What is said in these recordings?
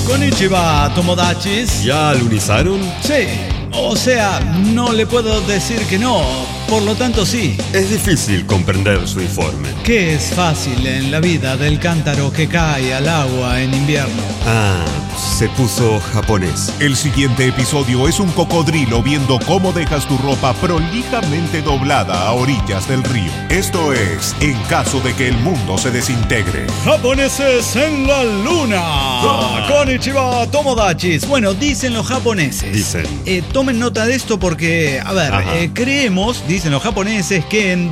Konnichiwa, Tomodachis. ¿Ya alunizaron? Sí, o sea, no le puedo decir que no, por lo tanto sí. Es difícil comprender su informe. ¿Qué es fácil en la vida del cántaro que cae al agua en invierno? Ah, se puso japonés. El siguiente episodio es un cocodrilo viendo cómo dejas tu ropa prolijamente doblada a orillas del río. Esto es En caso de que el mundo se desintegre. ¡Japoneses en la luna! Konnichiwa, Tomodachis. Bueno, dicen los japoneses. Dicen. Tomen nota de esto porque, a ver, creemos, dicen los japoneses, que en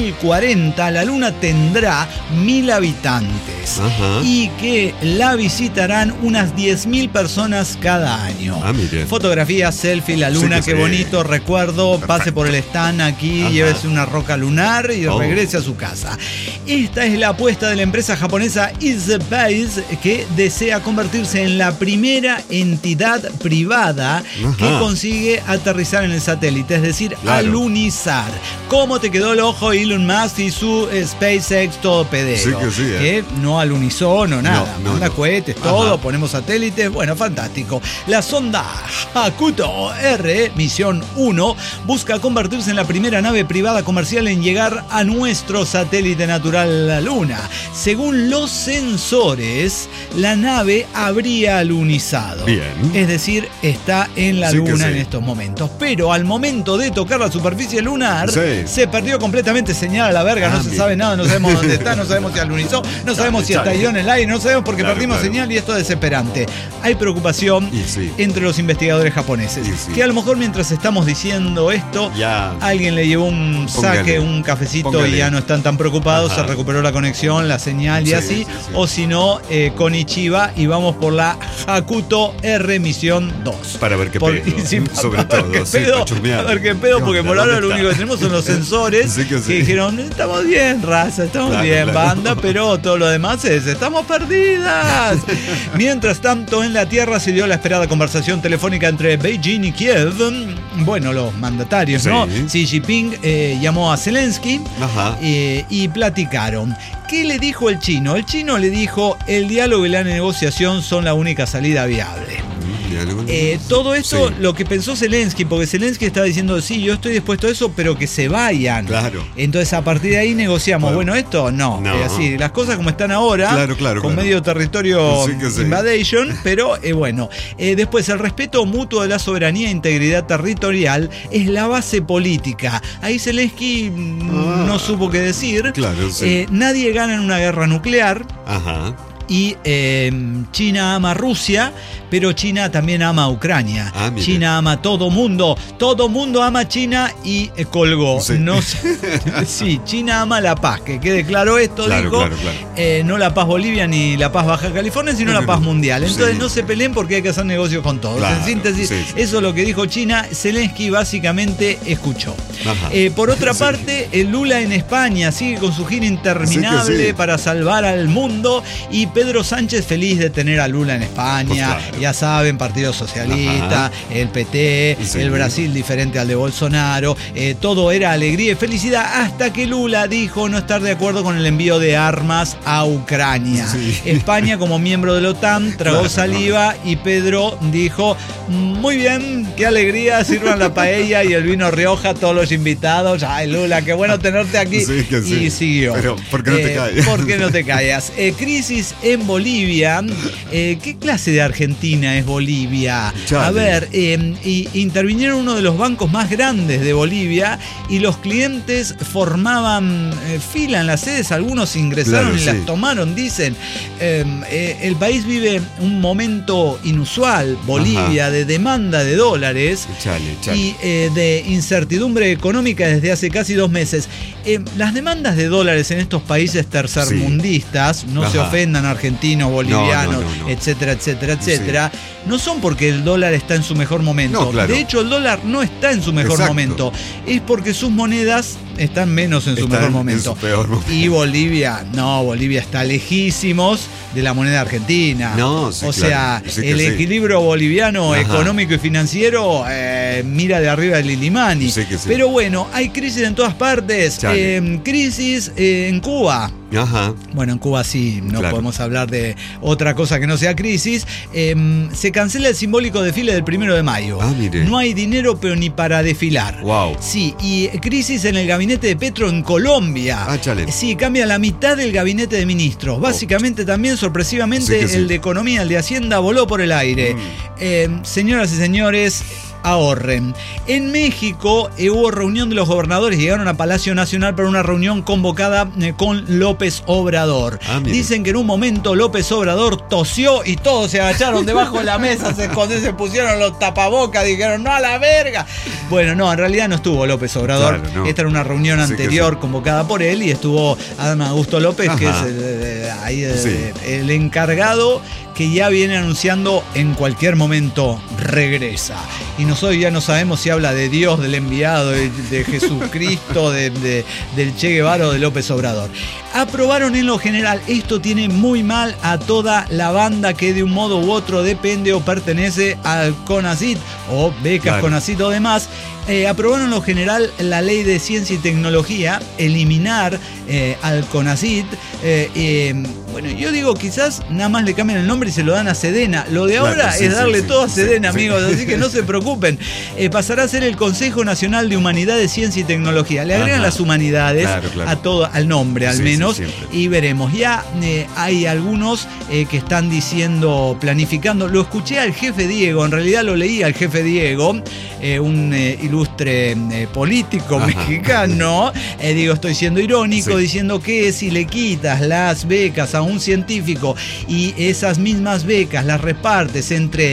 2040 la luna tendrá 1000 habitantes. Ajá. Y que la visitarán unas 10.000 personas cada año. Ah, mire. Fotografías, selfie, la luna, Sí, qué sí. bonito, recuerdo. Perfecto. Pase por el stand aquí, Ajá. llévese una roca lunar y Oh. regrese a su casa. Esta es la apuesta de la empresa japonesa EasyBase, que desea convertirse en la primera entidad privada que Ajá. consigue aterrizar en el satélite, es decir, Claro. alunizar. ¿Cómo te quedó el ojo Elon Musk y su SpaceX todo pedero? Sí que sí, Que no alunizó, no nada. No, Manda no. cohetes, todo, Ajá. ponemos satélites, bueno, fantástico. La sonda Hakuto R, misión 1, busca convertirse en la primera nave privada comercial en llegar a nuestro satélite natural, la Luna. Según los sensores, la nave habría alunizado. Bien. Es decir, está en la Sí que Luna sí. en estos momentos. Pero al momento de tocar la superficie lunar, Sí. se perdió completamente señal a la verga, no se bien. sabe nada, no sabemos dónde está, no sabemos si alunizó, no sabemos si chale. estalló en el aire, no sabemos porque Claro, perdimos claro. señal y esto es desesperante. Hay preocupación Y sí. entre los investigadores japoneses. Y sí. Que a lo mejor mientras estamos diciendo esto, Ya. alguien le llevó un saque, Póngale. un cafecito Póngale. y ya no están tan preocupados, Ajá. se recuperó la conexión, la señal y Sí, así. sí, sí. O si no, Konnichiwa y vamos por la Hakuto R misión 2. Para ver qué Porque- pedo. sí, Sobre para ver todo, qué sí, pedo, para chusmear. a ver qué pedo, ¿Qué porque onda? por ahora ¿Dónde lo está? único que tenemos son los sensores Sí que sí. que dijeron, estamos bien, raza, estamos Claro, bien, claro. banda, pero todo lo demás es, estamos perdidas. Mientras tanto, en la Tierra se dio la esperada conversación telefónica entre Beijing y Kiev. Bueno, los mandatarios, Sí. ¿no? Xi Jinping llamó a Zelensky Ajá. y platicaron. ¿Qué le dijo el chino? El chino le dijo, el diálogo y la negociación son la única salida viable. Todo esto, Sí. lo que pensó Zelensky, porque Zelensky estaba diciendo, sí, yo estoy dispuesto a eso, pero que se vayan. Claro. Entonces, a partir de ahí negociamos. Claro. Bueno, esto no. No. Así, las cosas como están ahora, Claro, con claro. medio territorio Sí que sí. invasion, pero bueno. Después, el respeto mutuo de la soberanía e integridad territorial es la base política. Ahí Zelensky no supo qué decir. Claro, sí. Nadie gana en una guerra nuclear. Ajá. Y China ama a Rusia, pero China también ama a Ucrania. Ah, mire. China ama a todo mundo ama a China y colgó. Sí. No sé- sí, China ama la paz, que quede claro esto, Claro, dijo. claro, claro. No la paz Bolivia ni la paz Baja California, sino la paz mundial. Entonces Sí. no se peleen porque hay que hacer negocios con todos. Claro, En síntesis, sí, sí. eso es lo que dijo China. Zelensky básicamente escuchó. Ajá. Por otra Sí. parte, el Lula en España sigue con su gira interminable Sí que sí. para salvar al mundo y Pedro Sánchez feliz de tener a Lula en España. Pues claro. Ya saben, Partido Socialista, Ajá. el PT, Sí. el Brasil diferente al de Bolsonaro. Todo era alegría y felicidad hasta que Lula dijo no estar de acuerdo con el envío de armas a Ucrania. Sí. España, como miembro de la OTAN, tragó Claro. saliva y Pedro dijo, muy bien, qué alegría, sirvan la paella y el vino Rioja a todos los invitados. Ay, Lula, qué bueno tenerte aquí. Sí, que sí. Y siguió. Pero, ¿por qué no te callas? ¿Por qué no te callas? Crisis en Bolivia. ¿Qué clase de Argentina es Bolivia? Chale. A ver, intervinieron uno de los bancos más grandes de Bolivia y los clientes formaban fila en las sedes, algunos ingresaron Claro, y sí. las tomaron, dicen. El país vive un momento inusual, Bolivia, Ajá. de demanda de dólares Chale. y de incertidumbre económica desde hace casi 2 meses. Las demandas de dólares en estos países tercermundistas, no se Ajá. ofendan argentinos, bolivianos, No. etcétera, etcétera, etcétera, no son porque el dólar está en su mejor momento. No, claro. De hecho, el dólar no está en su mejor Exacto. momento. Es porque sus monedas están menos en su mejor momento. En su peor momento. Y Bolivia está lejísimos de la moneda argentina. No, sí, o sea, claro. Sí que el sí. equilibrio boliviano económico y financiero mira de arriba del Illimani. Sí que sí. Pero bueno, hay crisis en todas partes. Crisis en Cuba. Ajá. Bueno, en Cuba sí, no Claro. podemos hablar de otra cosa que no sea crisis. Se cancela el simbólico desfile del 1 de mayo. Ah, mire. No hay dinero, pero ni para desfilar. Wow. Sí, y crisis en el gabinete de Petro en Colombia. Ah, chale. Sí, cambia la mitad del gabinete de ministros. Básicamente también, sorpresivamente, Sí que sí. el de Economía, el de Hacienda, voló por el aire. Señoras y señores, ahorren. En México hubo reunión de los gobernadores, llegaron a Palacio Nacional para una reunión convocada con López Obrador. Dicen que en un momento López Obrador tosió y todos se agacharon debajo de la mesa, se escondieron, se pusieron los tapabocas, dijeron ¡no a la verga! Bueno, no, en realidad no estuvo López Obrador. Claro, no. Esta era una reunión anterior convocada por él y estuvo Adán Augusto López, que es el encargado, que ya viene anunciando en cualquier momento regresa. Y nosotros ya no sabemos si habla de Dios, del enviado, de Jesucristo, del Che Guevara o de López Obrador. Aprobaron en lo general, esto tiene muy mal a toda la banda que de un modo u otro depende o pertenece al CONACYT o becas CONACYT o demás. Aprobaron en lo general la ley de ciencia y tecnología, eliminar al CONACYT. Bueno, yo digo, quizás nada más le cambian el nombre y se lo dan a Sedena. Lo de ahora es darle todo a Sedena, amigos, así que no se preocupen. Pasará a ser el Consejo Nacional de Humanidades, Ciencia y Tecnología. Le agregan las humanidades a todo, al nombre al menos, y veremos. Ya hay algunos que están diciendo, planificando. Lo escuché al jefe Diego, en realidad lo leí al jefe Diego, un ilustre político mexicano. Digo, estoy siendo irónico, diciendo que si le quitas las becas a un científico y esas mismas becas las repartes entre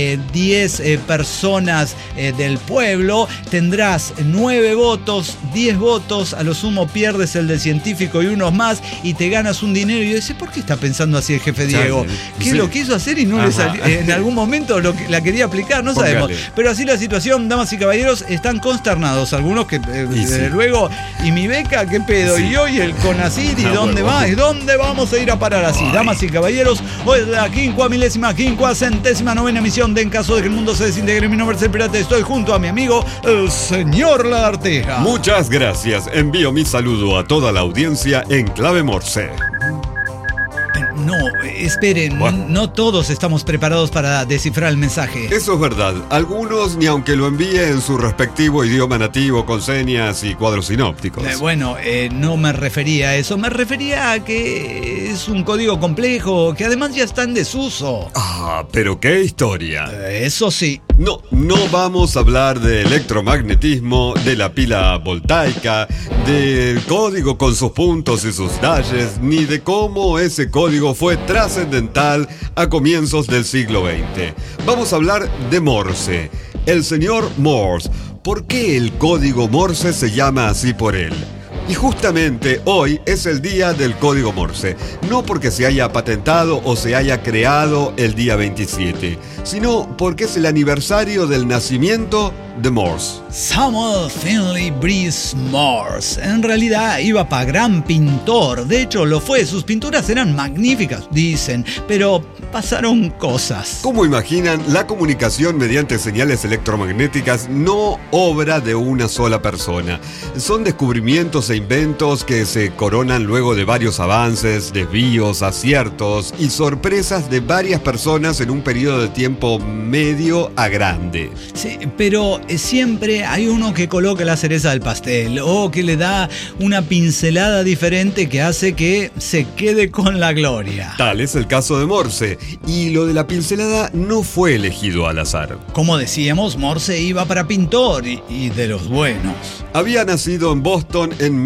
10 personas del pueblo, tendrás 9 votos, 10 votos, a lo sumo pierdes el del científico y unos más y te ganas un dinero. Y yo decía, ¿por qué está pensando así el jefe Diego? ¿Qué lo quiso hacer y no le salió? En algún momento la quería aplicar, no sabemos. Pero así la situación, damas y caballeros, están consternados. Algunos que, desde luego, ¿y mi beca qué pedo? ¿Y hoy el CONACYT? ¿Y dónde va? ¿Y dónde vamos a ir a parar así? Damas y caballeros, hoy es la 5.000.000.000.009 emisión de En Caso de que el Mundo se desintegre. Mi nombre es el Pirata. Estoy junto a mi amigo, el señor Lagarteja. Muchas gracias. Envío mi saludo a toda la audiencia en clave Morse. No, esperen, no todos estamos preparados para descifrar el mensaje. Eso es verdad. Algunos ni aunque lo envíe en su respectivo idioma nativo con señas y cuadros sinópticos. No me refería a eso. Me refería a que es un código complejo que además ya está en desuso. Pero qué historia. Eso sí. No vamos a hablar de electromagnetismo, de la pila voltaica, del código con sus puntos y sus dashes, ni de cómo ese código fue trascendental a comienzos del siglo XX. Vamos a hablar de Morse, el señor Morse. ¿Por qué el código Morse se llama así por él? Y justamente hoy es el día del código Morse, no porque se haya patentado o se haya creado el día 27, sino porque es el aniversario del nacimiento de Morse. Samuel Finley Breese Morse. En realidad iba para gran pintor. De hecho, lo fue. Sus pinturas eran magníficas, dicen. Pero pasaron cosas. Como imaginan, la comunicación mediante señales electromagnéticas no obra de una sola persona. Son descubrimientos e inventos que se coronan luego de varios avances, desvíos, aciertos y sorpresas de varias personas en un periodo de tiempo medio a grande. Sí, pero siempre hay uno que coloca la cereza del pastel o que le da una pincelada diferente que hace que se quede con la gloria. Tal es el caso de Morse, y lo de la pincelada no fue elegido al azar. Como decíamos, Morse iba para pintor y de los buenos. Había nacido en Boston en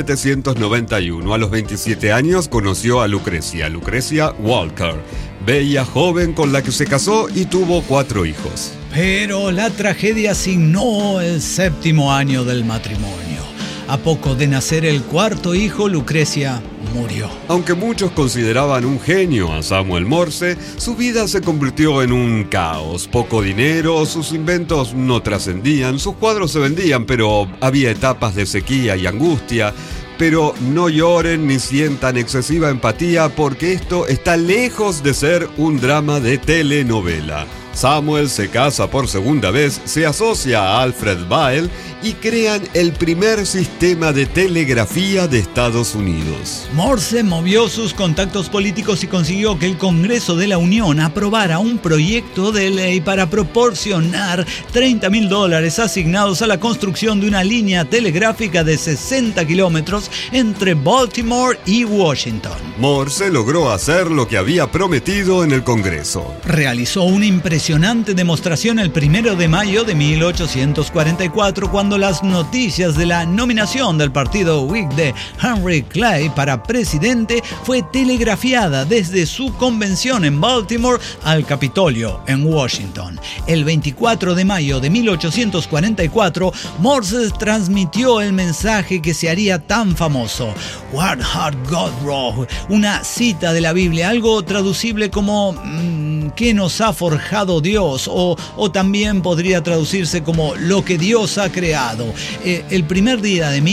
1791. A los 27 años conoció a Lucrecia Walker, bella joven con la que se casó y tuvo 4 hijos. Pero la tragedia asignó el 7º año del matrimonio. A poco de nacer el 4º hijo, Lucrecia murió. Aunque muchos consideraban un genio a Samuel Morse, su vida se convirtió en un caos. Poco dinero, sus inventos no trascendían, sus cuadros se vendían, pero había etapas de sequía y angustia. Pero no lloren ni sientan excesiva empatía, porque esto está lejos de ser un drama de telenovela. Samuel se casa por segunda vez, se asocia a Alfred Vail y crean el primer sistema de telegrafía de Estados Unidos. Morse movió sus contactos políticos y consiguió que el Congreso de la Unión aprobara un proyecto de ley para proporcionar $30,000 asignados a la construcción de una línea telegráfica de 60 kilómetros entre Baltimore y Washington. Morse logró hacer lo que había prometido en el Congreso. Realizó una impresionante demostración el 1 de mayo de 1844, cuando las noticias de la nominación del partido Whig de Henry Clay para presidente fue telegrafiada desde su convención en Baltimore al Capitolio en Washington. El 24 de mayo de 1844, Morse transmitió el mensaje que se haría tan famoso: "What had God wrought", una cita de la Biblia, algo traducible como ¿qué nos ha forjado Dios? O también podría traducirse como lo que Dios ha creado. El primer día de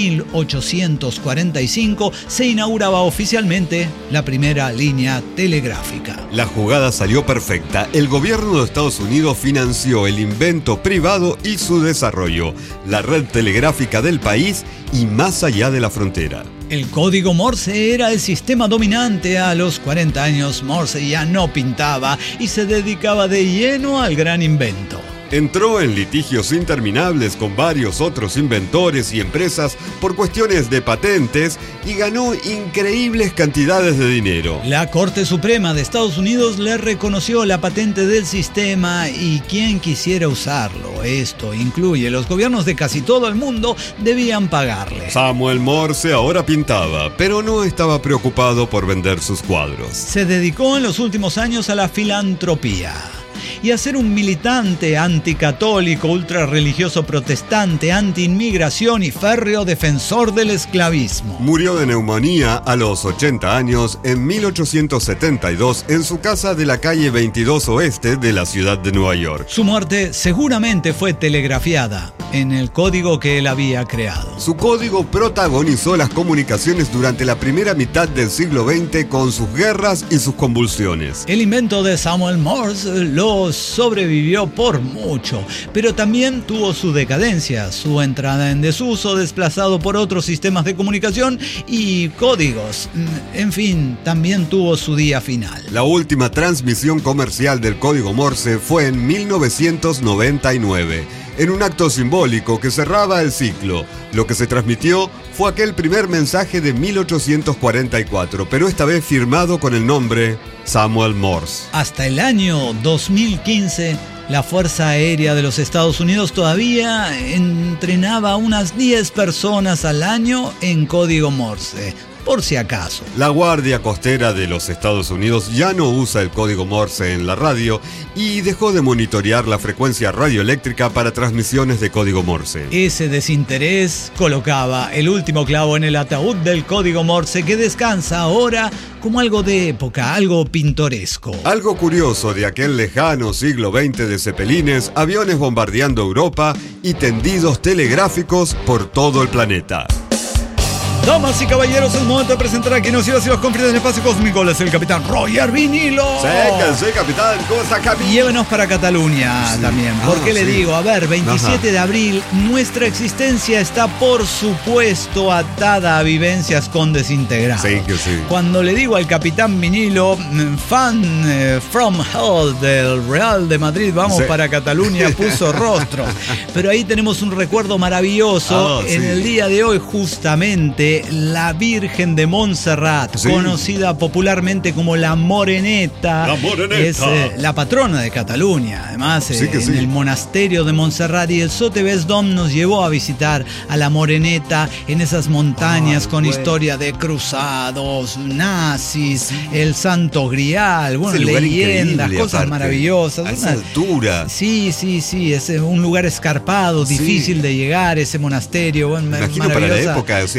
1845 se inauguraba oficialmente la primera línea telegráfica. La jugada salió perfecta. El gobierno de Estados Unidos financió el invento privado y su desarrollo, la red telegráfica del país y más allá de la frontera. El código Morse era el sistema dominante. A los 40 años, Morse ya no pintaba y se dedicaba de lleno al gran invento. Entró en litigios interminables con varios otros inventores y empresas por cuestiones de patentes y ganó increíbles cantidades de dinero. La Corte Suprema de Estados Unidos le reconoció la patente del sistema y quien quisiera usarlo, esto incluye los gobiernos de casi todo el mundo, debían pagarle. Samuel Morse ahora pintaba, pero no estaba preocupado por vender sus cuadros. Se dedicó en los últimos años a la filantropía y a ser un militante anticatólico, ultrarreligioso protestante, anti-inmigración y férreo defensor del esclavismo. Murió de neumonía a los 80 años en 1872 en su casa de la calle 22 Oeste de la ciudad de Nueva York. Su muerte seguramente fue telegrafiada en el código que él había creado. Su código protagonizó las comunicaciones durante la primera mitad del siglo XX con sus guerras y sus convulsiones. El invento de Samuel Morse lo sobrevivió por mucho, pero también tuvo su decadencia, su entrada en desuso, desplazado por otros sistemas de comunicación y códigos. En fin, también tuvo su día final. La última transmisión comercial del código Morse fue en 1999. En un acto simbólico que cerraba el ciclo. Lo que se transmitió fue aquel primer mensaje de 1844, pero esta vez firmado con el nombre Samuel Morse. Hasta el año 2015, la Fuerza Aérea de los Estados Unidos todavía entrenaba a unas 10 personas al año en código Morse. Por si acaso. La Guardia Costera de los Estados Unidos ya no usa el código Morse en la radio y dejó de monitorear la frecuencia radioeléctrica para transmisiones de código Morse. Ese desinterés colocaba el último clavo en el ataúd del código Morse, que descansa ahora como algo de época, algo pintoresco. Algo curioso de aquel lejano siglo XX de cepelines, aviones bombardeando Europa y tendidos telegráficos por todo el planeta. Damas y caballeros, es momento de presentar a quien nos iba a los confines del espacio cósmico. Él es el capitán Roger Vinilo. Sí, capitán. ¿Cómo está, capitán? Llévenos para Cataluña también. Porque le digo, a ver, 27 de abril, nuestra existencia está, por supuesto, atada a vivencias con desintegrados. Sí, que sí. Cuando le digo al capitán Vinilo, fan from hell del Real de Madrid, vamos para Cataluña, puso rostro. Pero ahí tenemos un recuerdo maravilloso. En el día de hoy, justamente, la Virgen de Montserrat, conocida popularmente como la Moreneta. La Moreneta. Es la patrona de Cataluña. Además, en el monasterio de Montserrat, y el Sotebès Dom nos llevó a visitar a la Moreneta en esas montañas con historia de cruzados, nazis, el Santo Grial, leyendas, cosas maravillosas. A esa altura. Sí, es un lugar escarpado, difícil de llegar, ese monasterio. Imagino para la época, la arquitectura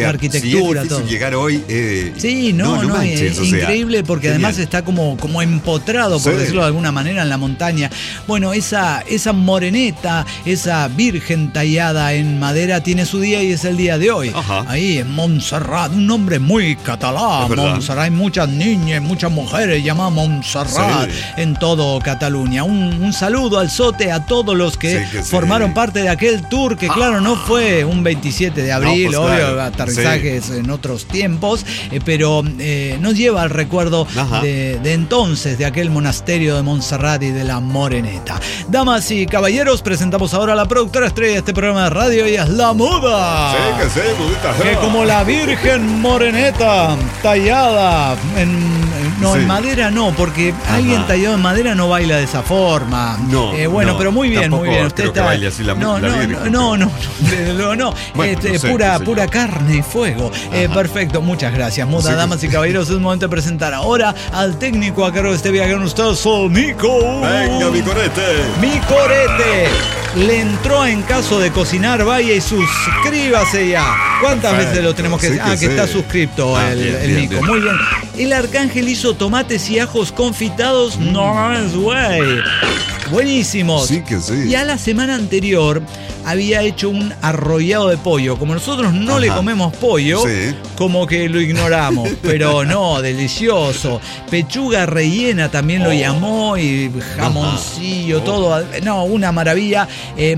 textura, es todo. llegar hoy. Sí, no, manches, es increíble porque genial. además está como empotrado, por decirlo de alguna manera, en la montaña. Bueno, esa moreneta, esa virgen tallada en madera tiene su día y es el día de hoy. Ajá. Ahí en Montserrat, un nombre muy catalán. Montserrat, hay muchas niñas, muchas mujeres llamadas Montserrat en todo Cataluña. Un saludo al sote a todos los que formaron parte de aquel tour que claro, no fue un 27 de abril, no, pues, obvio, claro. aterrizajes en otros tiempos, pero nos lleva al recuerdo de entonces, de aquel monasterio de Montserrat y de la Moreneta. Damas y caballeros, presentamos ahora a la productora estrella de este programa de radio, ella es La Muda. Sí, mudita. Que como la Virgen Moreneta tallada en madera no, porque alguien tallado en madera no baila de esa forma. No, pero muy bien, muy bien. Usted creo que baile así la Virgen. No, desde luego no. Bueno, no sé, pura carne y fuego. Perfecto, muchas gracias, Muda. Damas y caballeros, es momento de presentar ahora al técnico a cargo de este viaje con ustedes, Mico. Venga, mi corete. Mi corete. Le entró en caso de cocinar, vaya y suscríbase ya. ¿Cuántas veces lo tenemos que decir? Que está suscripto el Mico. Bien. Muy bien. El arcángel hizo tomates y ajos confitados. No es güey. Buenísimos. Sí que sí. Y a la semana anterior había hecho un arrollado de pollo. Como nosotros no le comemos pollo, como que lo ignoramos. Pero no, delicioso. Pechuga rellena también lo llamó, y jamoncillo, todo. No, una maravilla.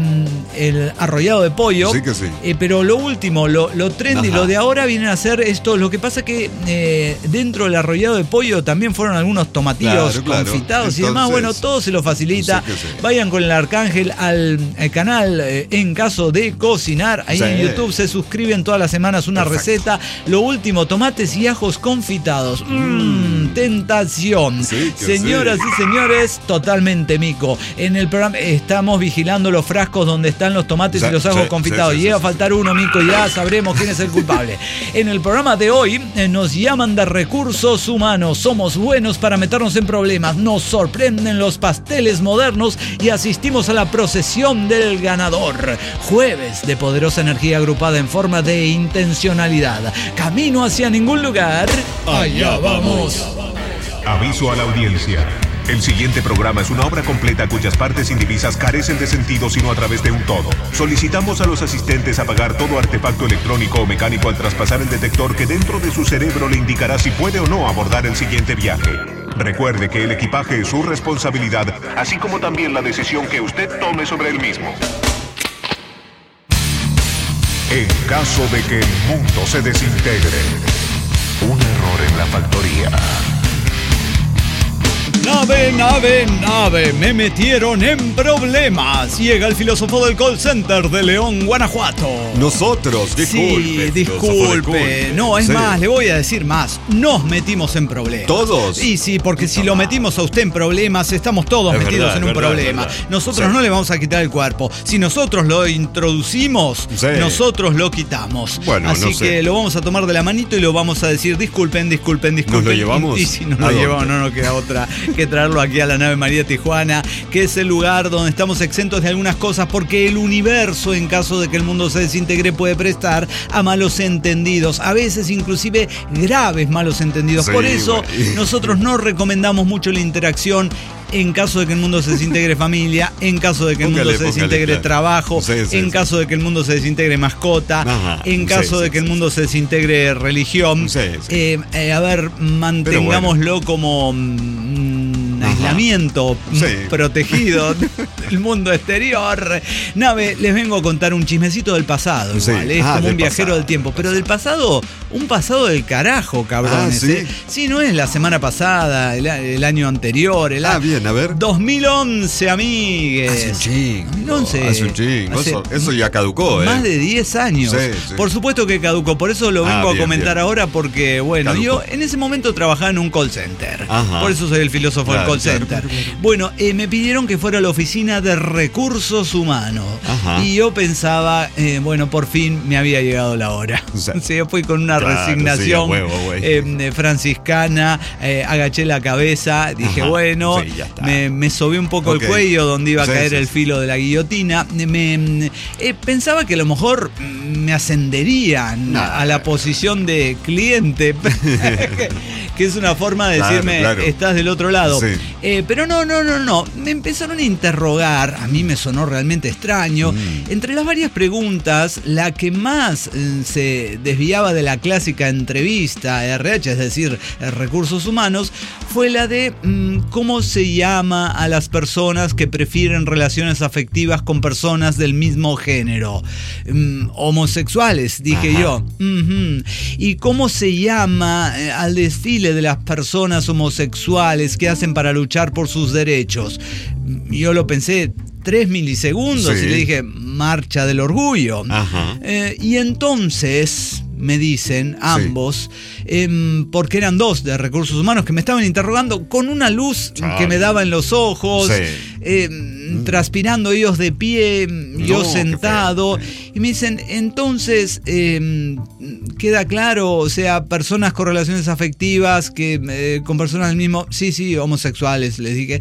El arrollado de pollo. Sí que sí. Pero lo último, lo trendy, lo de ahora vienen a ser esto. Lo que pasa que dentro del arrollado de pollo también fueron algunos tomatillos confitados y demás. Bueno, todo se lo facilita. Vayan con el arcángel al canal En Caso de Cocinar. Ahí en YouTube se suscriben todas las semanas una receta. Lo último, tomates y ajos confitados. Tentación. Señoras y señores, totalmente Mico. En el programa estamos vigilando los frascos donde están los tomates y los ajos confitados. Llega a faltar uno, Mico, y ya sabremos quién es el culpable. En el programa de hoy nos llaman de recursos humanos. Somos buenos para meternos en problemas. Nos sorprenden los pasteles modernos y asistimos a la procesión del ganador. Jueves de poderosa energía agrupada en forma de intencionalidad. Camino hacia ningún lugar. Allá vamos. Aviso a la audiencia. El siguiente programa es una obra completa cuyas partes indivisas carecen de sentido sino a través de un todo. Solicitamos a los asistentes apagar todo artefacto electrónico o mecánico al traspasar el detector que dentro de su cerebro le indicará si puede o no abordar el siguiente viaje. Recuerde que el equipaje es su responsabilidad, así como también la decisión que usted tome sobre el mismo. En caso de que el mundo se desintegre, un error en la factoría. Nave, me metieron en problemas. Llega el filósofo del call center de León, Guanajuato. Nosotros, disculpe. Sí, disculpe. No, es más, le voy a decir más. Nos metimos en problemas. ¿Todos? Y sí, porque si lo metimos a usted en problemas, estamos todos metidos en un problema. Nosotros no le vamos a quitar el cuerpo. Si nosotros lo introducimos, nosotros lo quitamos. Bueno, así que lo vamos a tomar de la manito y lo vamos a decir, disculpen. ¿Nos lo llevamos? Y si nos lo llevamos, no nos queda otra que traerlo aquí a la nave María Tijuana, que es el lugar donde estamos exentos de algunas cosas, porque el universo, en caso de que el mundo se desintegre, puede prestar a malos entendidos, a veces inclusive graves malos entendidos. Por eso nosotros no recomendamos mucho la interacción en caso de que el mundo se desintegre familia, en caso de que el mundo se desintegre trabajo, en caso de que el mundo se desintegre mascota, en caso de que el mundo se desintegre religión. Mantengámoslo como aislamiento protegido del mundo exterior. Nave, les vengo a contar un chismecito del pasado. Igual, es como un viajero del tiempo, pero del pasado, un pasado del carajo, cabrones. Sí, no es la semana pasada, el año anterior, bien, a ver. 2011, amigues. Hace un chingo. 2011. Hace un chingo. Eso ya caducó, Más de 10 años. Por supuesto que caducó. Por eso lo vengo a comentar ahora, porque, bueno, yo en ese momento trabajaba en un call center. Por eso soy el filósofo del call center. Bueno, me pidieron que fuera a la oficina oficina de recursos humanos. Ajá. Y yo pensaba, bueno, por fin me había llegado la hora. Sí, yo fui con una resignación franciscana, agaché la cabeza, dije, Ajá. bueno, Sí, ya está. me sobé un poco el cuello donde iba a caer el filo de la guillotina. Pensaba que a lo mejor me ascenderían a la posición de cliente, que es una forma de decirme, estás del otro lado. Sí. Pero no. Me empezaron a interrogar, a mí me sonó realmente extraño. Entre las varias preguntas, la que más se desviaba de la clásica entrevista RH, es decir, recursos humanos, fue la de cómo se llama a las personas que prefieren relaciones afectivas con personas del mismo género. Homosexuales, dije yo. ¿Y cómo se llama al desfile de las personas homosexuales que hacen para luchar por sus derechos? Yo lo pensé 3 milisegundos y le dije, Marcha del Orgullo. Y entonces me dicen ambos, porque eran dos de recursos humanos que me estaban interrogando con una luz que me daba en los ojos, transpirando ellos de pie, yo sentado, y me dicen, entonces queda claro, o sea, personas con relaciones afectivas que con personas del mismo, sí, homosexuales, les dije,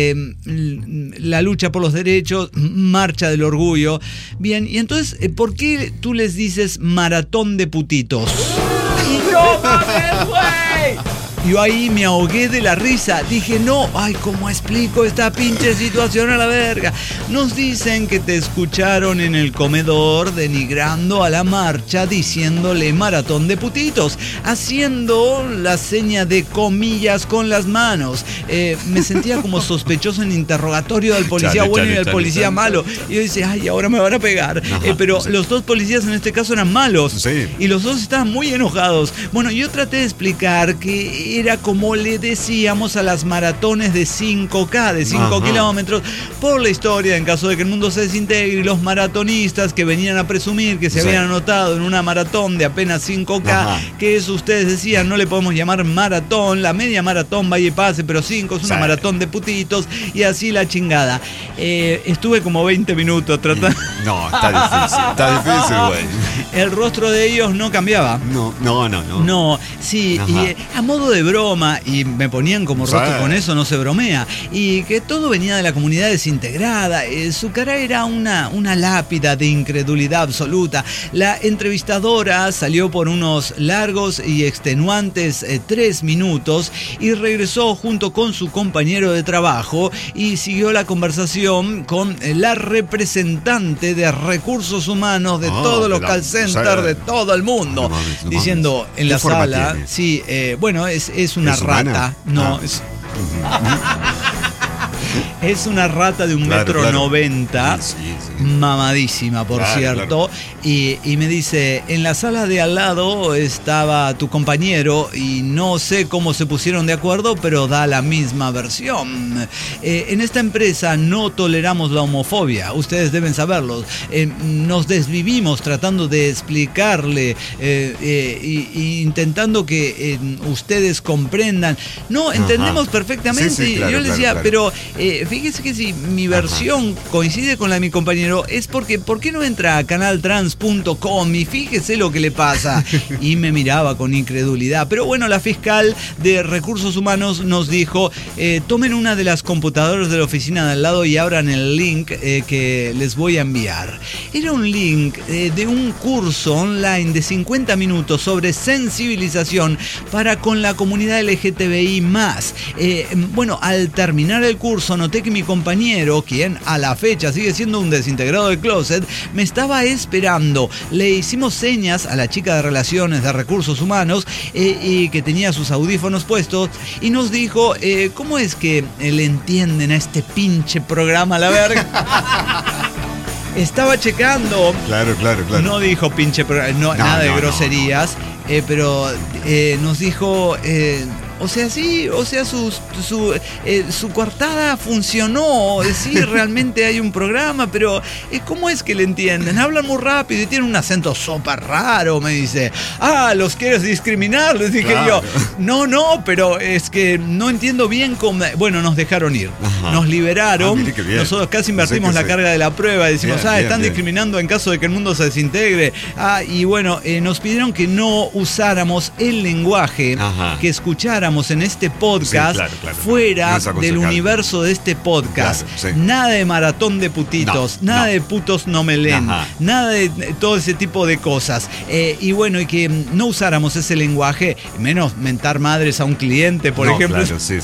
la lucha por los derechos, Marcha del Orgullo. Bien, y entonces, ¿por qué tú les dices maratón de putitos? Y yo, mames, güey. Yo ahí me ahogué de la risa. Dije, no, ¿cómo explico esta pinche situación a la verga? Nos dicen que te escucharon en el comedor denigrando a la marcha, diciéndole maratón de putitos, haciendo la seña de comillas con las manos. Me sentía como sospechoso en interrogatorio del policía y del policía malo. Y yo decía, ahora me van a pegar. Pero los dos policías en este caso eran malos. Sí. Y los dos estaban muy enojados. Bueno, yo traté de explicar que era como le decíamos a las maratones de 5K, de 5 kilómetros, por la historia, en caso de que el mundo se desintegre, y los maratonistas que venían a presumir que se habían anotado en una maratón de apenas 5K, que eso ustedes decían, no le podemos llamar maratón, la media maratón vaya y pase, pero 5 es una maratón de putitos, y así la chingada. Estuve como 20 minutos tratando. No, está difícil, güey. El rostro de ellos no cambiaba. No. No, sí, y a modo de broma, y me ponían como rostro con eso, no se bromea, y que todo venía de la comunidad desintegrada. Su cara era una lápida de incredulidad absoluta. La entrevistadora salió por unos largos y extenuantes 3 minutos y regresó junto con su compañero de trabajo y siguió la conversación con la representante de recursos humanos de todos los call centers de todo el mundo, diciendo en la sala, bueno, es una rata, es una rata de 1,90 m, mamadísima, por cierto. Y me dice, en la sala de al lado estaba tu compañero y no sé cómo se pusieron de acuerdo, pero da la misma versión. En esta empresa no toleramos la homofobia, ustedes deben saberlo. Nos desvivimos tratando de explicarle, intentando que ustedes comprendan. No, entendemos perfectamente. Sí, yo les decía, pero fíjese que si mi versión coincide con la de mi compañero, es porque, ¿por qué no entra a canaltrans.com y fíjese lo que le pasa? Y me miraba con incredulidad. Pero bueno, la fiscal de Recursos Humanos nos dijo, tomen una de las computadoras de la oficina de al lado y abran el link que les voy a enviar. Era un link de un curso online de 50 minutos sobre sensibilización para con la comunidad LGTBI+. Bueno, al terminar el curso noté que mi compañero, quien a la fecha sigue siendo un desintegrado del closet, me estaba esperando. Le hicimos señas a la chica de relaciones de recursos humanos y que tenía sus audífonos puestos y nos dijo, ¿cómo es que le entienden a este pinche programa, la verga? Estaba checando. Claro. No dijo pinche programa, nada de groserías, pero nos dijo... O sea, sí, o sea, su coartada funcionó. Sí, realmente hay un programa, pero ¿cómo es que le entienden? Hablan muy rápido y tienen un acento súper raro, me dice. ¿Los quieres discriminar? Les dije yo. No, pero es que no entiendo bien cómo... Bueno, nos dejaron ir. Ajá. Nos liberaron. Nosotros casi invertimos la carga de la prueba. Decimos, están discriminando en caso de que el mundo se desintegre. Y bueno, nos pidieron que no usáramos el lenguaje que escucháramos en este podcast fuera del universo de este podcast. Nada de maratón de putitos, nada de putos no me leen, nada de todo ese tipo de cosas. Y bueno, y que no usáramos ese lenguaje, menos mentar madres a un cliente, por ejemplo. Claro, sí.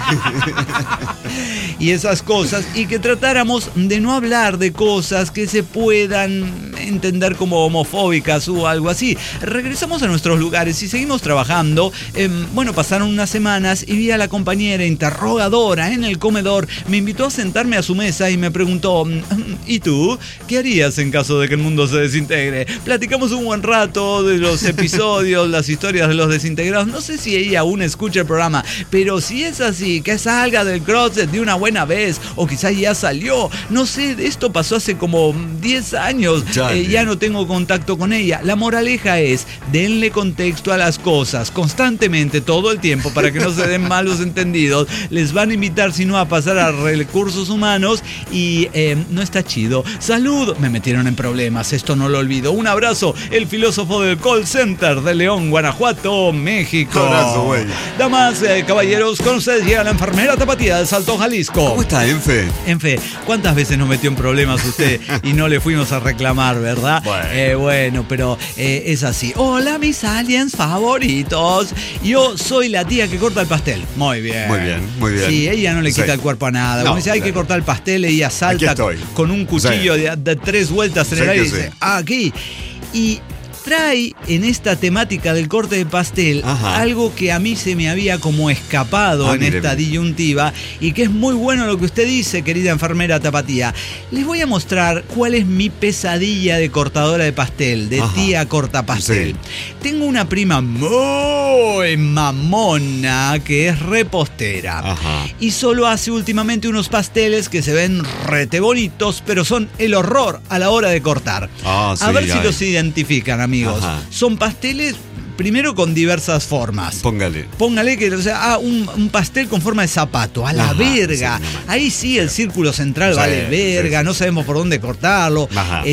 Y esas cosas, y que tratáramos de no hablar de cosas que se puedan entender como homofóbicas o algo así. Regresamos a nuestros lugares y seguimos trabajando. Bueno, pasaron unas semanas y vi a la compañera interrogadora en el comedor. Me invitó a sentarme a su mesa y me preguntó, ¿y tú? ¿Qué harías en caso de que el mundo se desintegre? Platicamos un buen rato de los episodios, las historias de los desintegrados. No sé si ella aún escucha el programa, pero si es así, que salga del closet de una buena vez, o quizás ya salió. No sé, esto pasó hace como 10 años. Ya no tengo contacto con ella. La moraleja es, denle contexto a las cosas constantemente, todo el tiempo, para que no se den malos entendidos. Les van a invitar, si no, a pasar a recursos humanos y no está chido. Salud, me metieron en problemas, esto no lo olvido. Un abrazo, el filósofo del call center de León, Guanajuato, México. Un abrazo, güey. Damas, caballeros, con ustedes llega la enfermera Tapatía de Salto, Jalisco. ¿Cómo está, Enfe? Enfe, ¿cuántas veces nos metió en problemas usted y no le fuimos a reclamar, verdad? Bueno, pero es así. Hola, mis aliens favoritos. Yo soy la tía que corta el pastel. Muy bien. Muy bien. Sí, ella no le quita el cuerpo a nada. Cuando dice hay que cortar el pastel, ella salta con un cuchillo de 3 vueltas en el aire y dice, aquí. Y trae en esta temática del corte de pastel algo que a mí se me había como escapado en esta disyuntiva y que es muy bueno lo que usted dice, querida enfermera Tapatía. Les voy a mostrar cuál es mi pesadilla de cortadora de pastel, de tía cortapastel. Sí. Tengo una prima muy mamona que es repostera y solo hace últimamente unos pasteles que se ven rete bonitos, pero son el horror a la hora de cortar. A ver si los identifican, amigos. Son pasteles primero con diversas formas. Póngale que, o sea, un pastel con forma de zapato, a la verga. Sí, ahí sí el círculo central vale verga, no sabemos por dónde cortarlo.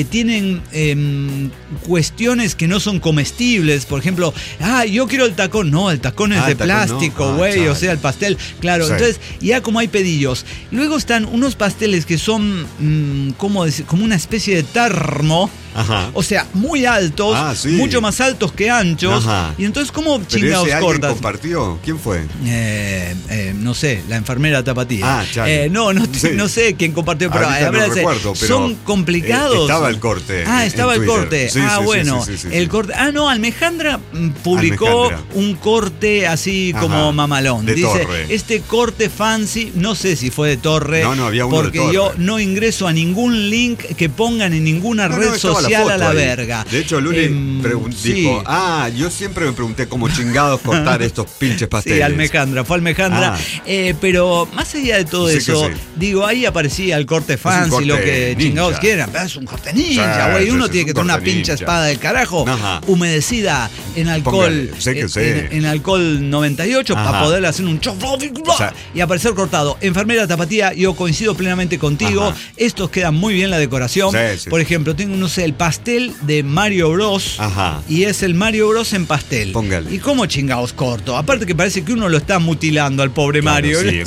Tienen cuestiones que no son comestibles, por ejemplo, yo quiero el tacón. No, el tacón es de plástico, güey, o sea, el pastel, claro. Entonces, ya como hay pedillos. Luego están unos pasteles que son, ¿cómo decir? Como una especie de termo. O sea, muy altos, mucho más altos que anchos. Y entonces, ¿cómo chingados cortas? ¿Alguien compartió? ¿Quién fue? No sé, la enfermera Tapatía. No sé quién compartió, pero recuerdo, son complicados. Estaba el corte. Estaba el corte. El corte. Almejandra publicó un corte así como mamalón. Dice, Torre. Este corte fancy, no sé si fue de Torre. No, había uno porque de Torre. Yo no ingreso a ningún link que pongan en ninguna red social a la verga. De hecho, Luli dijo, yo siempre me pregunté cómo chingados cortar estos pinches pasteles. Sí, Almejandra, fue Almejandra. Pero más allá de todo eso, digo, ahí aparecía el corte fancy, lo que chingados quieran. Es un corte ninja, güey. Uno tiene que tener una pinche espada del carajo, humedecida en alcohol, en alcohol 98 para poder hacer un y aparecer cortado. Enfermera Tapatía, yo coincido plenamente contigo. Estos quedan muy bien la decoración. Por ejemplo, tengo, no sé, el pastel de Mario Bros. Y es el Mario Bros en pastel. Póngale. ¿Y cómo chingados corto? Aparte que parece que uno lo está mutilando al pobre Mario. Sí.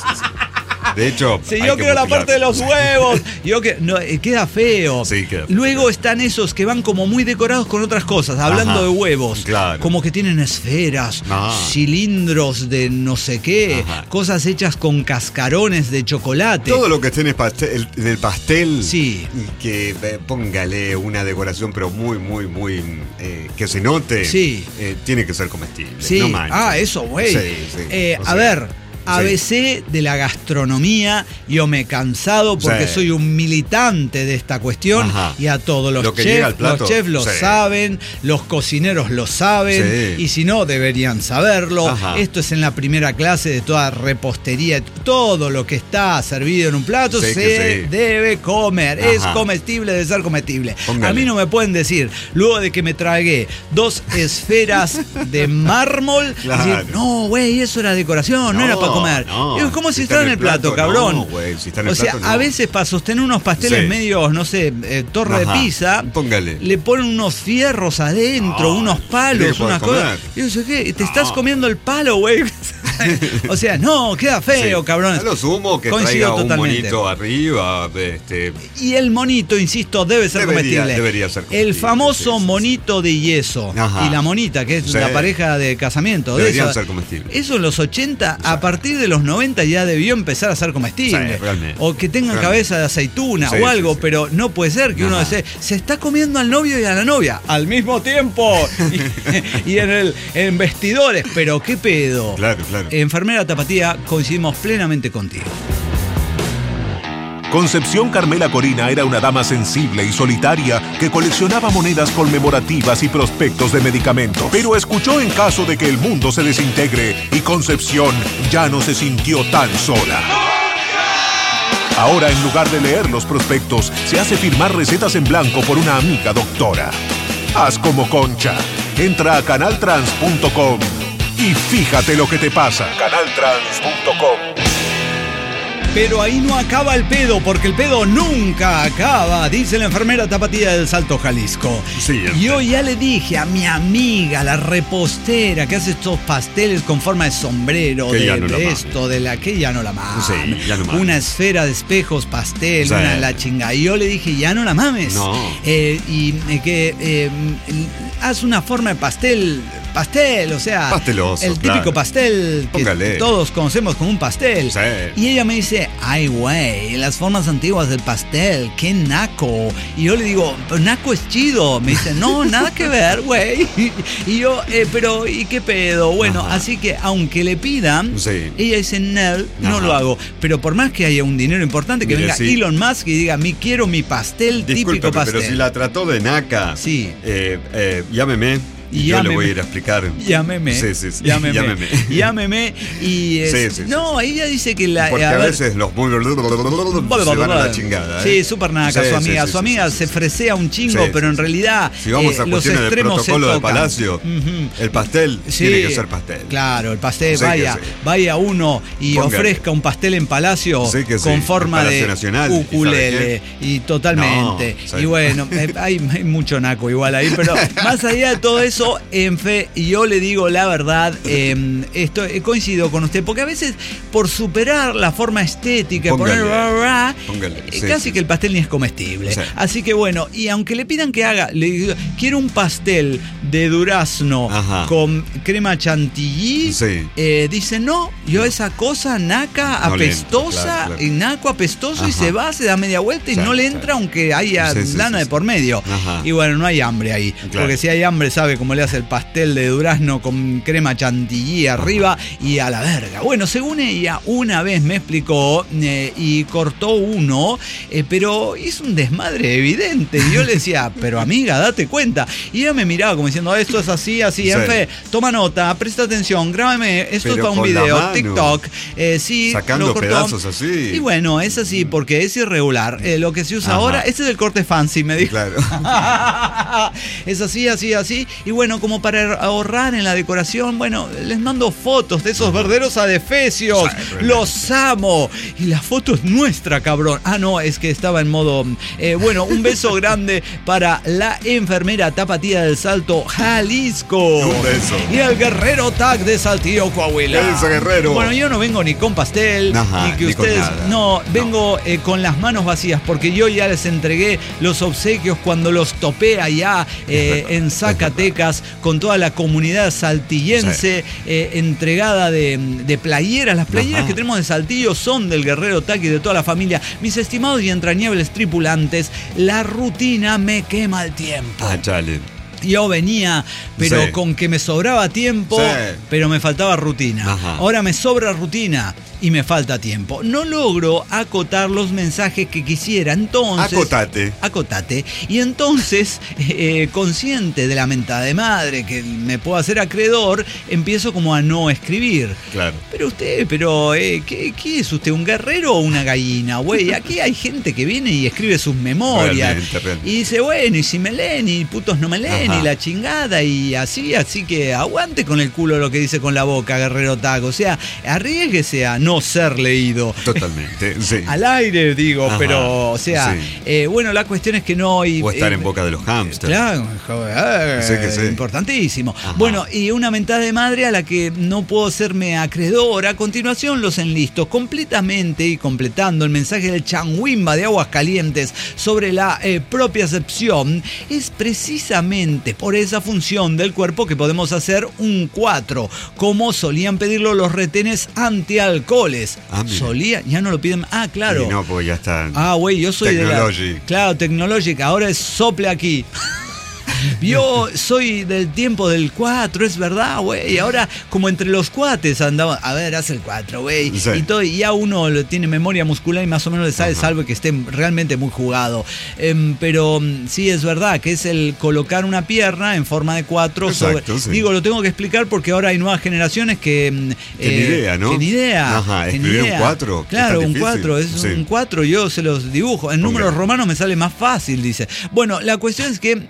De hecho, si yo quiero la parte de los huevos, queda feo. Sí, queda feo. Luego están esos que van como muy decorados con otras cosas, hablando de huevos. Como que tienen esferas, cilindros de no sé qué, cosas hechas con cascarones de chocolate. Todo lo que esté en el pastel, que póngale una decoración, pero muy, muy, muy que se note, tiene que ser comestible. Sí. No manches. Eso, güey. A ver. ABC de la gastronomía. Yo me he cansado porque soy un militante de esta cuestión. Ajá. Y a todos los Lo que llega al plato. los chefs lo saben, los cocineros lo saben, y si no, deberían saberlo. Ajá. Esto es en la primera clase de toda repostería. Todo lo que está servido en un plato se debe comer. Ajá. Es comestible, debe ser comestible. Póngale. A mí no me pueden decir, luego de que me tragué 2 esferas de mármol, decir, no, güey, eso era decoración, no era para comer. Es como si está en el plato, cabrón. No, güey, si está en el O sea, plato, a veces para sostener unos pasteles medios, no sé, torre de pizza, póngale, le ponen unos fierros adentro, unos palos, unas cosas. Y yo sé qué, te estás comiendo el palo, güey. O sea, no, queda feo, cabrón. A lo sumo que Coincido traiga totalmente. un monito arriba. Y el monito, insisto, debe ser comestible. Debería ser comestible. El famoso monito de yeso. Ajá. Y la monita, que es la pareja de casamiento. Deberían ser comestibles. Eso en los 80, a partir de los 90 ya debió empezar a ser comestible. Sí, realmente. O que tengan cabeza de aceituna o algo, pero no puede ser que uno se está comiendo al novio y a la novia al mismo tiempo. y en vestidores. Pero qué pedo. Claro. Enfermera Tapatía, coincidimos plenamente contigo. Concepción Carmela Corina era una dama sensible y solitaria que coleccionaba monedas conmemorativas y prospectos de medicamentos. Pero escuchó en caso de que el mundo se desintegre y Concepción ya no se sintió tan sola. Ahora, en lugar de leer los prospectos, se hace firmar recetas en blanco por una amiga doctora. Haz como Concha. Entra a canaltrans.com y fíjate lo que te pasa. Canaltrans.com. Pero ahí no acaba el pedo, porque el pedo nunca acaba, dice la enfermera Tapatía del Salto, Jalisco. Sí, yo ya le dije a mi amiga, la repostera, que hace estos pasteles con forma de sombrero, que que ya no la mames. Sí, ya no mames. Una esfera de espejos, pastel, una la chinga. Y yo le dije, ya no la mames. No. Haz una forma de pastel, o sea, pasteloso, el típico pastel que todos conocemos como un pastel. Sí. Y ella me dice, ay, güey, las formas antiguas del pastel, qué naco. Y yo le digo, pero naco es chido. Me dice, no, nada que ver, güey. Y yo, pero, ¿y qué pedo? Bueno, así que aunque le pidan, ella dice, no lo hago. Pero por más que haya un dinero importante, que venga Elon Musk y diga, quiero mi pastel, típico pastel. Pero si la trató de naca, llámeme. Y yo le voy a ir a explicar. Llámeme. Llámeme. Y no, ella dice que porque a veces los se van a la chingada. Sí, súper naca su amiga. Su amiga se fresea un chingo, pero en realidad si vamos a cuestiones de protocolo de Palacio, el pastel tiene que ser pastel. Claro, el pastel, vaya uno y ofrezca un pastel en Palacio con forma de ukulele. Y totalmente. Y bueno, hay mucho naco igual ahí, pero más allá de todo eso, yo le digo la verdad, coincido con usted, porque a veces por superar la forma estética, casi que el pastel ni es comestible. Así que bueno, y aunque le pidan que haga, le digo, quiero un pastel de durazno con crema chantilly, dice, no, yo esa cosa naca, apestosa, naco apestoso, y se va, se da media vuelta y no le entra aunque haya lana de por medio. Y bueno, no hay hambre ahí, porque si hay hambre sabe cómo le hace el pastel de durazno con crema chantilly arriba y a la verga. Bueno, según ella, una vez me explicó y cortó uno, pero hizo un desmadre evidente. Y yo le decía, pero amiga, date cuenta. Y ella me miraba como diciendo, esto es así, en fe, toma nota, presta atención, grábame, esto es para un video, TikTok. Sacando pedazos así. Y bueno, es así porque es irregular. Lo que se usa ahora, ese es el corte fancy, me dijo. Claro. Es así. Y bueno, como para ahorrar en la decoración, bueno, les mando fotos de esos verdaderos adefesios. Los amo. Y la foto es nuestra, cabrón. Ah, no, es que estaba en modo... bueno, un beso grande para la enfermera Tapatía del Salto, Jalisco. Un beso. Y el Guerrero Tag de Saltillo, Coahuila. Ese Guerrero. Bueno, yo no vengo ni con pastel, ni que ustedes... No, vengo con las manos vacías, porque yo ya les entregué los obsequios cuando los topé allá en Zacatecas con toda la comunidad saltillense, entregada de playeras. Las playeras que tenemos de Saltillo son del Guerrero Tag y de toda la familia. Mis estimados y entrañables tripulantes, la rutina me quema el tiempo. Chale. Yo venía, pero Sí. con que me sobraba tiempo, Sí. pero me faltaba rutina. Ajá. Ahora me sobra rutina y me falta tiempo. No logro acotar los mensajes que quisiera. Entonces, acotate. Y entonces, consciente de la mentada de madre, que me puedo hacer acreedor, empiezo como a no escribir. Claro. Pero usted, ¿qué es usted? ¿Un guerrero o una gallina? Güey, aquí hay gente que viene y escribe sus memorias. Realmente. Y dice, bueno, y si me leen, y putos no me leen, Ajá. y la chingada, y así que aguante con el culo lo que dice con la boca, Guerrero Taco. O sea, arriésguese a no ser leído. Totalmente, sí. Al aire, digo, Ajá, pero, o sea, sí. bueno, la cuestión es que no... O estar en boca de los hámsters. Claro, Sí que sí. importantísimo. Ajá. Bueno, y una mentada de madre a la que no puedo serme acreedor. A continuación los enlisto completamente y completando el mensaje del Changuimba de Aguascalientes sobre la propiocepción. Es precisamente por esa función del cuerpo que podemos hacer un 4, como solían pedirlo los retenes antialcoholes. Mira. Ya no lo piden. Ah, claro. Y no, pues ya está. Güey, yo soy Technology. Claro, Technologic, ahora es sople aquí. Yo soy del tiempo del 4, es verdad, güey. Ahora, como entre los cuates andaba, a ver, haz el 4, güey. Sí. Y todo, y ya uno tiene memoria muscular y más o menos le sabe, Ajá. salvo que esté realmente muy jugado. Pero sí, es verdad que es el colocar una pierna en forma de 4 Exacto, sobre. sí. Digo, lo tengo que explicar porque ahora hay nuevas generaciones que. Que ni idea, ¿no? Que ni idea. Ajá, que ni escribir un idea. 4, Claro, es tan un difícil. 4, es Sí. un 4, yo se los dibujo. En números Ok. romanos me sale más fácil, dice. Bueno, la cuestión es que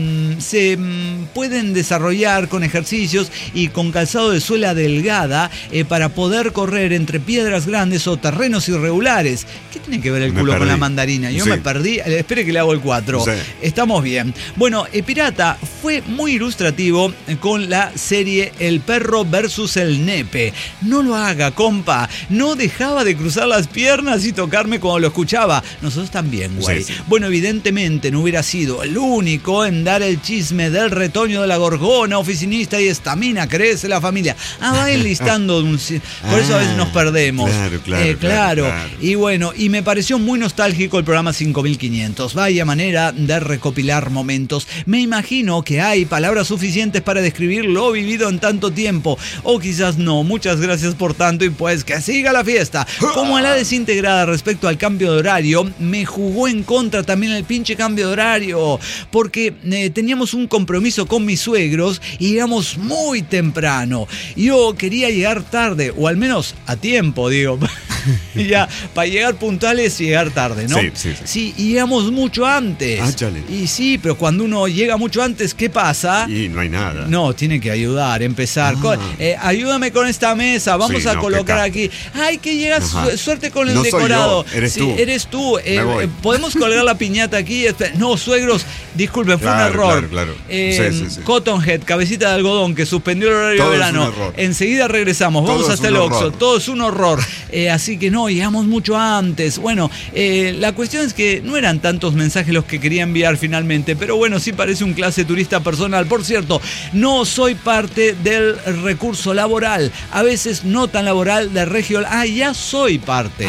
se pueden desarrollar con ejercicios y con calzado de suela delgada para poder correr entre piedras grandes o terrenos irregulares. ¿Qué tiene que ver el Me culo con perdí. la mandarina? Yo Sí. me perdí. Espere que le hago el 4. Sí. Estamos bien. Bueno, Pirata fue muy ilustrativo con la serie El perro versus el nepe. No lo haga, compa. No dejaba de cruzar las piernas y tocarme cuando lo escuchaba. Nosotros también, güey. Sí, sí. Bueno, evidentemente no hubiera sido el único en dar el chisme del retoño de la gorgona, oficinista y estamina, crece la familia. Va enlistando. Por eso a veces nos perdemos. Claro. Y bueno, y me pareció muy nostálgico el programa 5500. Vaya manera de recopilar momentos. Me imagino que hay palabras suficientes para describir lo vivido en tanto tiempo. O quizás no. Muchas gracias por tanto y pues que siga la fiesta. Como a la desintegrada respecto al cambio de horario, me jugó en contra también el pinche cambio de horario. Porque teníamos un compromiso con mis suegros y llegamos muy temprano. Yo quería llegar tarde, o al menos a tiempo, digo. Ya, para llegar puntuales y llegar tarde, ¿no? Sí. Sí, y llegamos mucho antes. Chale. Y sí, pero cuando uno llega mucho antes, ¿qué pasa? Y no hay nada. No, tiene que ayudar, empezar. Ayúdame con esta mesa, vamos Sí, a no, colocar qué aquí. Ay, que llegas, Ajá. suerte con el No soy decorado. yo, eres Sí, tú. eres tú. Me voy. Podemos colgar la piñata aquí. No, suegros, disculpen, fue un Claro, error. claro. Sí. Cottonhead, cabecita de algodón, que suspendió el horario Todo de es verano. un error. Enseguida regresamos, Todo vamos es hasta un el horror. Oxxo. Todo es un horror. Así que no, llegamos mucho antes. Bueno, la cuestión es que no eran tantos mensajes los que quería enviar finalmente, pero bueno, sí parece un clase turista personal. Por cierto, no soy parte del recurso laboral, a veces no tan laboral de Regio. Ya soy parte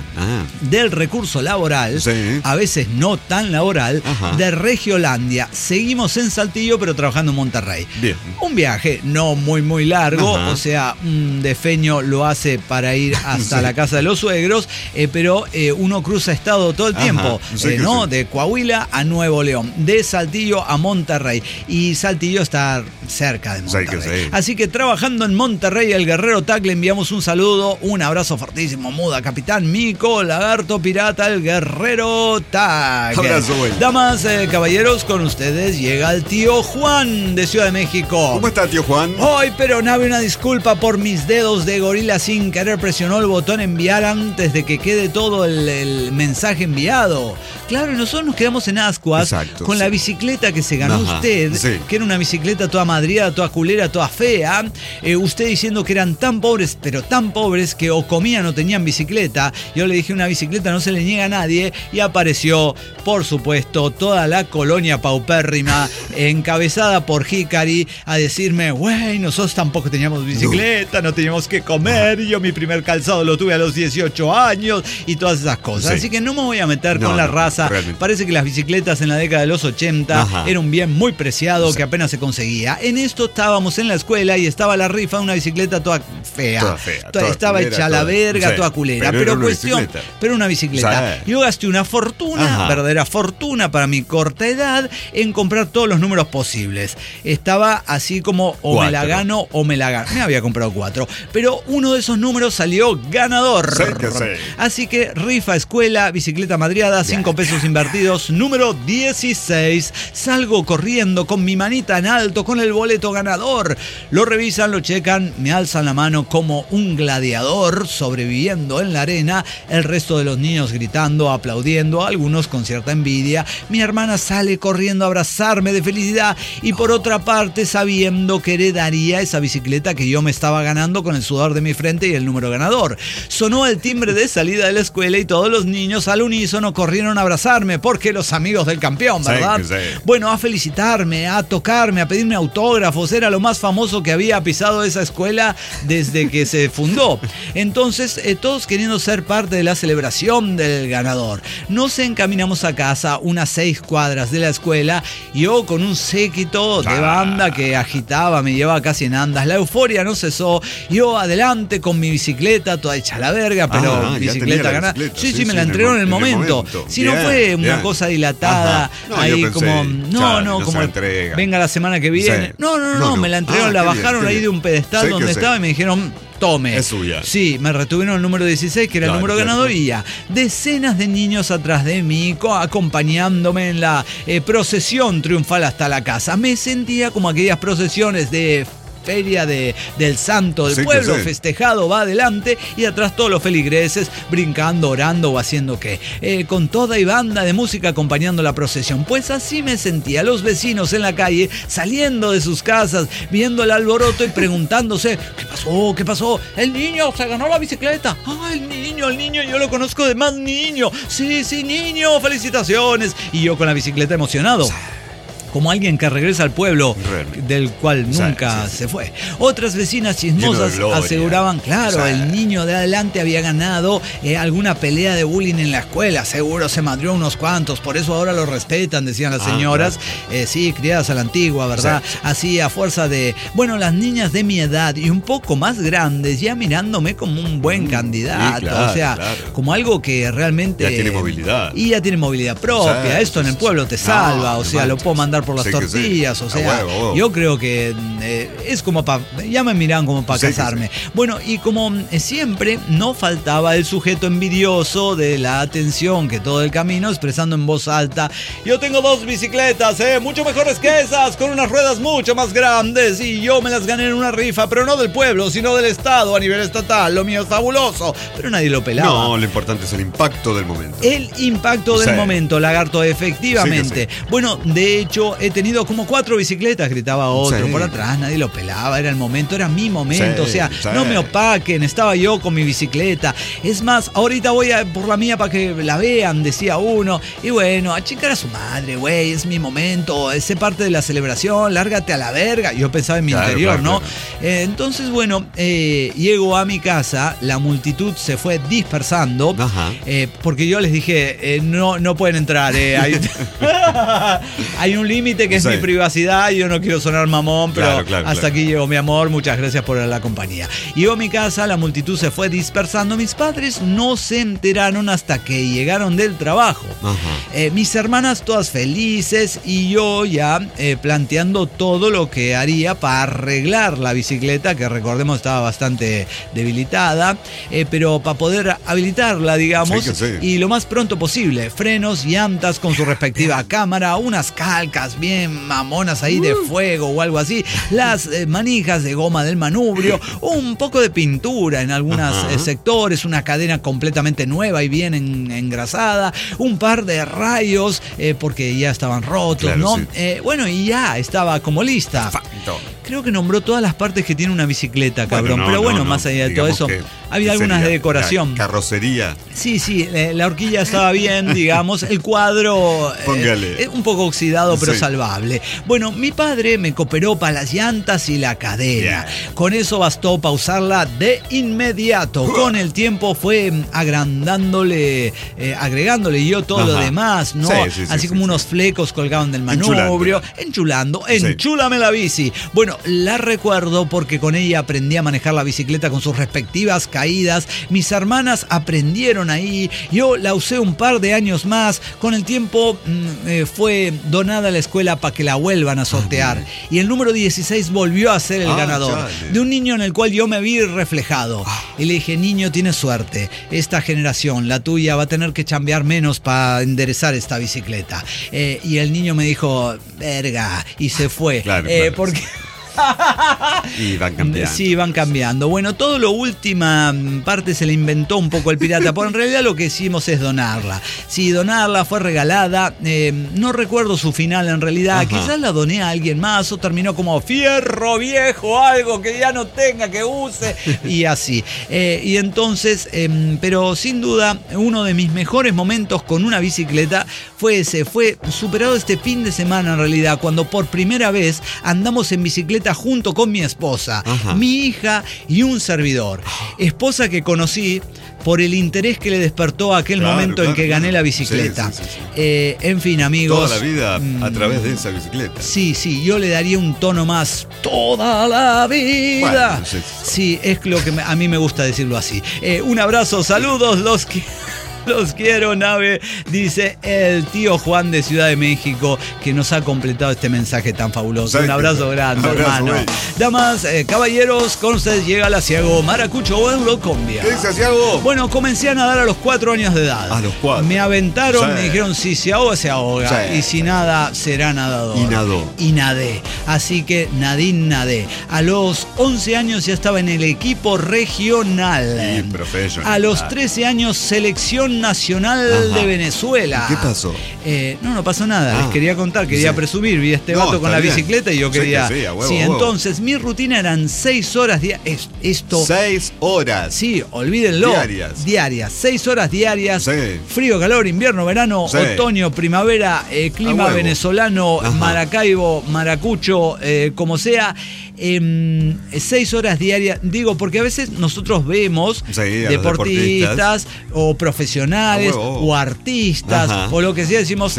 del recurso laboral, Sí. a veces no tan laboral, Ajá. de Regiolandia. Seguimos en Saltillo, pero trabajando en Monterrey. Bien. Un viaje no muy largo, Ajá. o sea, un defeño lo hace para ir hasta Sí. la casa de los suegros, pero uno cruza estado todo el Ajá. tiempo, Sí que ¿no? sí. De Coahuila a Nuevo León, de Saltillo a Monterrey. Y Saltillo está cerca de Sí que Monterrey. sí. Así que trabajando en Monterrey, el Guerrero TAC le enviamos un saludo, un abrazo fortísimo, muda, capitán Mico, lagarto pirata, el Guerrero TAC. Abrazo, güey. Damas, caballeros, con ustedes llega el tío Juan de Ciudad de México. ¿Cómo está, tío Juan? Hoy, pero nave, una disculpa por mis dedos de gorila sin querer presionó el botón enviar antes de que quede todo el mensaje enviado. Claro, y nosotros nos quedamos en ascuas. Exacto, con sí. la bicicleta que se ganó Ajá, usted, sí. que era una bicicleta toda madriada, toda culera, toda fea. Usted diciendo que eran tan pobres, pero tan pobres que o comían o tenían bicicleta. Yo le dije, una bicicleta no se le niega a nadie, y apareció, por supuesto, toda la colonia paupérrima encabezada por Hikari a decirme, güey, nosotros tampoco teníamos bicicleta, no teníamos que comer, y yo mi primer calzado lo tuve a los los 18 años y todas esas cosas. Sí. Así que no me voy a meter con la raza. Realmente. Parece que las bicicletas en la década de los 80 era un bien muy preciado que apenas se conseguía. En esto estábamos en la escuela y estaba la rifa de una bicicleta toda fea. Estaba culera, hecha a la verga, sí, toda culera. pero era una cuestión, bicicleta. pero una bicicleta. Sí. Yo gasté una fortuna, verdadera fortuna para mi corta edad, en comprar todos los números posibles. Estaba así como o me la gano o me la gano. Me había comprado 4, pero uno de esos números salió ganador. Sí que sí. Así que rifa escuela, bicicleta madriada, 5 pesos invertidos, número 16. Salgo corriendo con mi manita en alto con el boleto ganador. Lo revisan, lo checan, me alzan la mano como un gladiador sobreviviendo en la arena. El resto de los niños gritando, aplaudiendo, algunos con cierta envidia. Mi hermana sale corriendo a abrazarme de felicidad y por otra parte sabiendo que heredaría esa bicicleta que yo me estaba ganando con el sudor de mi frente y el número ganador. Sonó el timbre de salida de la escuela y todos los niños al unísono corrieron a abrazarme porque los amigos del campeón, ¿verdad? Sí. Bueno, a felicitarme, a tocarme, a pedirme autógrafos. Era lo más famoso que había pisado esa escuela desde que se fundó. Entonces, todos queriendo ser parte de la celebración del ganador. Nos encaminamos a casa unas 6 cuadras de la escuela, yo con un séquito de banda que agitaba, me llevaba casi en andas. La euforia no cesó. Yo adelante con mi bicicleta, toda hecha a la verga, pero bicicleta ganada. Sí, me la entregaron en el momento. Si no fue una cosa dilatada, ahí pensé, como, no, como venga la semana que viene. Sí. No, me la entregaron, la bajaron ahí de un pedestal donde estaba y me dijeron, tome. Es suya. Sí, me retuvieron el número 16, que era el número ganador, y ya. Decenas de niños atrás de mí, acompañándome en la procesión triunfal hasta la casa. Me sentía como aquellas procesiones de feria del santo del pueblo, festejado, va adelante y atrás todos los feligreses brincando, orando o haciendo con toda y banda de música acompañando la procesión. Pues así me sentía, los vecinos en la calle saliendo de sus casas, viendo el alboroto y preguntándose, ¿qué pasó? El niño se ganó la bicicleta. El niño, yo lo conozco de más niño. Sí, niño, felicitaciones. Y yo con la bicicleta emocionado. Como alguien que regresa al pueblo del cual nunca se fue. Otras vecinas chismosas aseguraban, claro, el niño de adelante había ganado alguna pelea de bullying en la escuela, seguro se madrió unos cuantos, por eso ahora lo respetan, decían las señoras. Sí, criadas a la antigua, ¿verdad? Así a fuerza de, bueno, las niñas de mi edad y un poco más grandes ya mirándome como un buen candidato, o sea, como algo que realmente... Ya tiene movilidad. Y ya tiene movilidad propia, esto en el pueblo te salva, o sea, lo puedo mandar por las tortillas, o sea, yo creo que es como ya me miran como para casarme. Bueno, y como siempre, no faltaba el sujeto envidioso de la atención que todo el camino expresando en voz alta, yo tengo 2 bicicletas, mucho mejores que esas, con unas ruedas mucho más grandes, y yo me las gané en una rifa, pero no del pueblo, sino del estado a nivel estatal, lo mío es fabuloso, pero nadie lo pelaba. No, lo importante es el impacto del momento. El impacto del momento, lagarto, efectivamente. Bueno, de hecho, he tenido como 4 bicicletas, gritaba otro por atrás, nadie lo pelaba, era el momento, era mi momento, o sea, no me opaquen, estaba yo con mi bicicleta. Es más, ahorita voy a por la mía para que la vean, decía uno, y bueno, a chingar a su madre, güey, es mi momento, es parte de la celebración, lárgate a la verga. Yo pensaba en mi interior, ¿no? Entonces, bueno, llego a mi casa, la multitud se fue dispersando, porque yo les dije, no pueden entrar, hay un límite que es mi privacidad, yo no quiero sonar mamón, pero hasta aquí llegó, mi amor, muchas gracias por la compañía. Llego a mi casa, la multitud se fue dispersando, mis padres no se enteraron hasta que llegaron del trabajo. Mis hermanas todas felices y yo ya planteando todo lo que haría para arreglar la bicicleta, que recordemos estaba bastante debilitada, pero para poder habilitarla, digamos, y lo más pronto posible, frenos, llantas con su respectiva cámara, unas calcas bien mamonas ahí de fuego o algo así, las manijas de goma del manubrio, un poco de pintura en algunos sectores, una cadena completamente nueva y bien engrasada, un par de rayos porque ya estaban rotos, ¿no? Bueno, y ya estaba como lista. Creo que nombró todas las partes que tiene una bicicleta, cabrón. Pero bueno, más allá de todo eso, había algunas de decoración. Carrocería. Sí, la horquilla estaba bien, digamos. El cuadro un poco oxidado, pero salvable. Bueno, mi padre me cooperó para las llantas y la cadena. Con eso bastó para usarla de inmediato. Con el tiempo fue agrandándole, agregándole yo todo lo demás, ¿no? Así como unos flecos colgaban del manubrio. Enchúlame la bici. Bueno, la recuerdo porque con ella aprendí a manejar la bicicleta con sus respectivas caídas. Mis hermanas aprendieron ahí. Yo la usé un par de años más. Con el tiempo fue donada a la escuela para que la vuelvan a sortear. Y el número 16 volvió a ser el ganador. De un niño en el cual yo me vi reflejado. Y le dije, niño, tienes suerte. Esta generación, la tuya, va a tener que chambear menos para enderezar esta bicicleta. Y el niño me dijo, verga, y se fue. Claro. Porque... Y van cambiando. Sí, van cambiando. Bueno, todo lo última parte se le inventó un poco el pirata, pero en realidad lo que hicimos es donarla. Sí, donarla, fue regalada. No recuerdo su final en realidad. Quizás la doné a alguien más o terminó como fierro viejo, algo que ya no tenga, que use. Y así. Y entonces, pero sin duda, uno de mis mejores momentos con una bicicleta fue ese. Fue superado este fin de semana en realidad, cuando por primera vez andamos en bicicleta junto con mi esposa, mi hija y un servidor. Esposa que conocí por el interés que le despertó aquel momento en que gané la bicicleta. En fin, amigos. Toda la vida a través de esa bicicleta. Sí, yo le daría un tono más toda la vida. Bueno, sí, es lo que a mí me gusta decirlo así. Un abrazo, saludos, los quiero, nave, dice el tío Juan de Ciudad de México, que nos ha completado este mensaje tan fabuloso. Un abrazo grande, hermano. Damas, caballeros, con ustedes llega el asiago Maracucho en Locombia. ¿Qué dice asiago? Bueno, comencé a nadar a los 4 años de edad. A los 4. Me aventaron, me dijeron, si se ahoga, se ahoga. Y si nada, será nadador. Y nadó. Y nadé. Así que nadé. A los 11 años ya estaba en el equipo regional. Y profesional. A los 13 años, selección nacional de Venezuela. ¿Qué pasó? No pasó nada. Les quería contar, quería presumir. Vi a este vato con la bicicleta y yo quería. Entonces mi rutina eran 6 horas diarias. 6 horas. Sí, olvídenlo. Diarias. 6 horas diarias. Frío, calor, invierno, verano, otoño, primavera, clima venezolano, Maracaibo, Maracucho, como sea. 6 horas diarias, digo, porque a veces nosotros vemos deportistas o profesionales o artistas o lo que sea, decimos,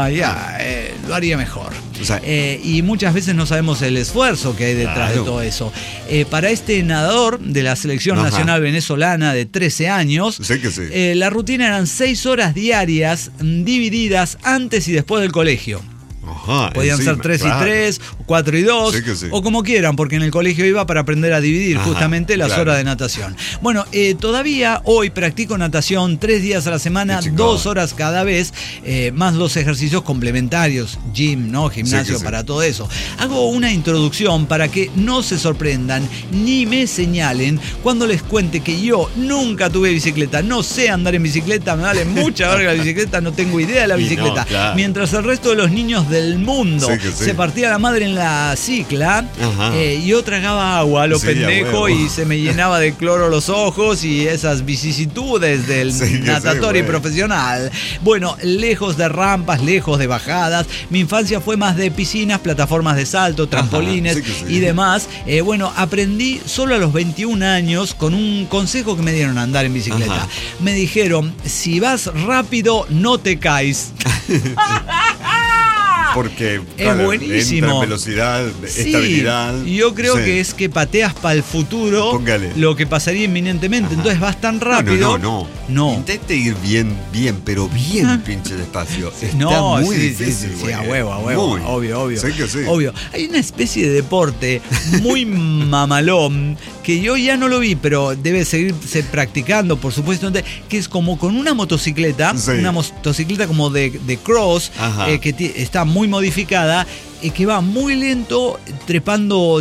lo haría mejor. Y muchas veces no sabemos el esfuerzo que hay detrás de todo eso. Para este nadador de la selección nacional venezolana de 13 años, la rutina eran 6 horas diarias divididas antes y después del colegio. Podían ser 3 y 3, 4 y 2, o como quieran, porque en el colegio iba para aprender a dividir justamente las horas de natación. Bueno, todavía hoy practico natación 3 días a la semana, 2 horas cada vez, más los ejercicios complementarios, gym, ¿no? Gimnasio, para todo eso. Hago una introducción para que no se sorprendan ni me señalen cuando les cuente que yo nunca tuve bicicleta, no sé andar en bicicleta, me vale mucha verga la bicicleta, no tengo idea de la bicicleta. Mientras el resto de los niños del mundo se partía la madre en la cicla, yo tragaba agua a lo pendejo y se me llenaba de cloro los ojos y esas vicisitudes del natatorio profesional. Bueno, lejos de rampas, lejos de bajadas, mi infancia fue más de piscinas, plataformas de salto, trampolines y demás. Bueno, aprendí solo a los 21 años con un consejo que me dieron a andar en bicicleta. Me dijeron, si vas rápido no te caes. Porque es buenísimo. Entra en velocidad, estabilidad. Yo creo que es que pateas para el futuro lo que pasaría inminentemente. Entonces vas tan rápido. No. Intente ir bien, pero bien pinche despacio. Está muy difícil. Sí, a huevo. Obvio. Obvio. Hay una especie de deporte muy mamalón que yo ya no lo vi, pero debe seguirse practicando, por supuesto, que es como con una motocicleta, una motocicleta como de cross, que está muy modificada, que va muy lento, trepando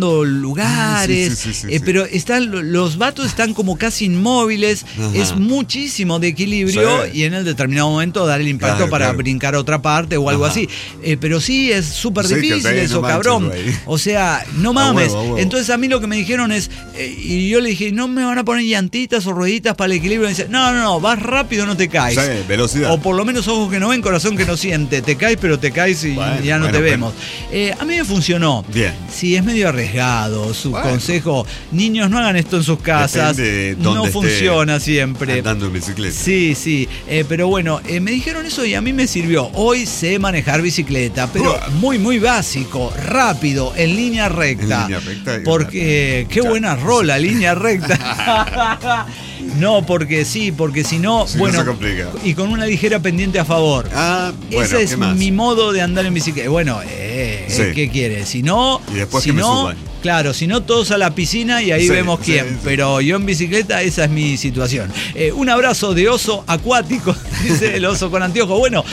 lugares, sí. pero los vatos están como casi inmóviles, es muchísimo de equilibrio y en el determinado momento dar el impacto para brincar a otra parte o algo así. Pero sí, es súper difícil eso, cabrón. O sea, no mames. Entonces a mí lo que me dijeron es, y yo le dije, ¿no me van a poner llantitas o rueditas para el equilibrio? Y dice, no, vas rápido, no te caes. Sí, velocidad. O por lo menos ojos que no ven, corazón que no siente. Te caes, pero te caes y ya no te vemos. A mí me funcionó. Bien. Sí, es medio arriesgado. Su consejo, niños, no hagan esto en sus casas. No funciona siempre. Andando en bicicleta. Sí. Pero bueno, me dijeron eso y a mí me sirvió. Hoy sé manejar bicicleta, pero muy, muy básico, rápido, en línea recta. Porque qué buena rola, línea recta. No, porque si no, bueno, no se complica. Y con una ligera pendiente a favor. Ese es mi modo de andar en bicicleta. Bueno, ¿qué quieres? Si no, y después que me suban. Claro, si no, todos a la piscina y ahí vemos quién. Sí. Pero yo en bicicleta, esa es mi situación. Un abrazo de oso acuático, dice el oso con anteojos. Bueno,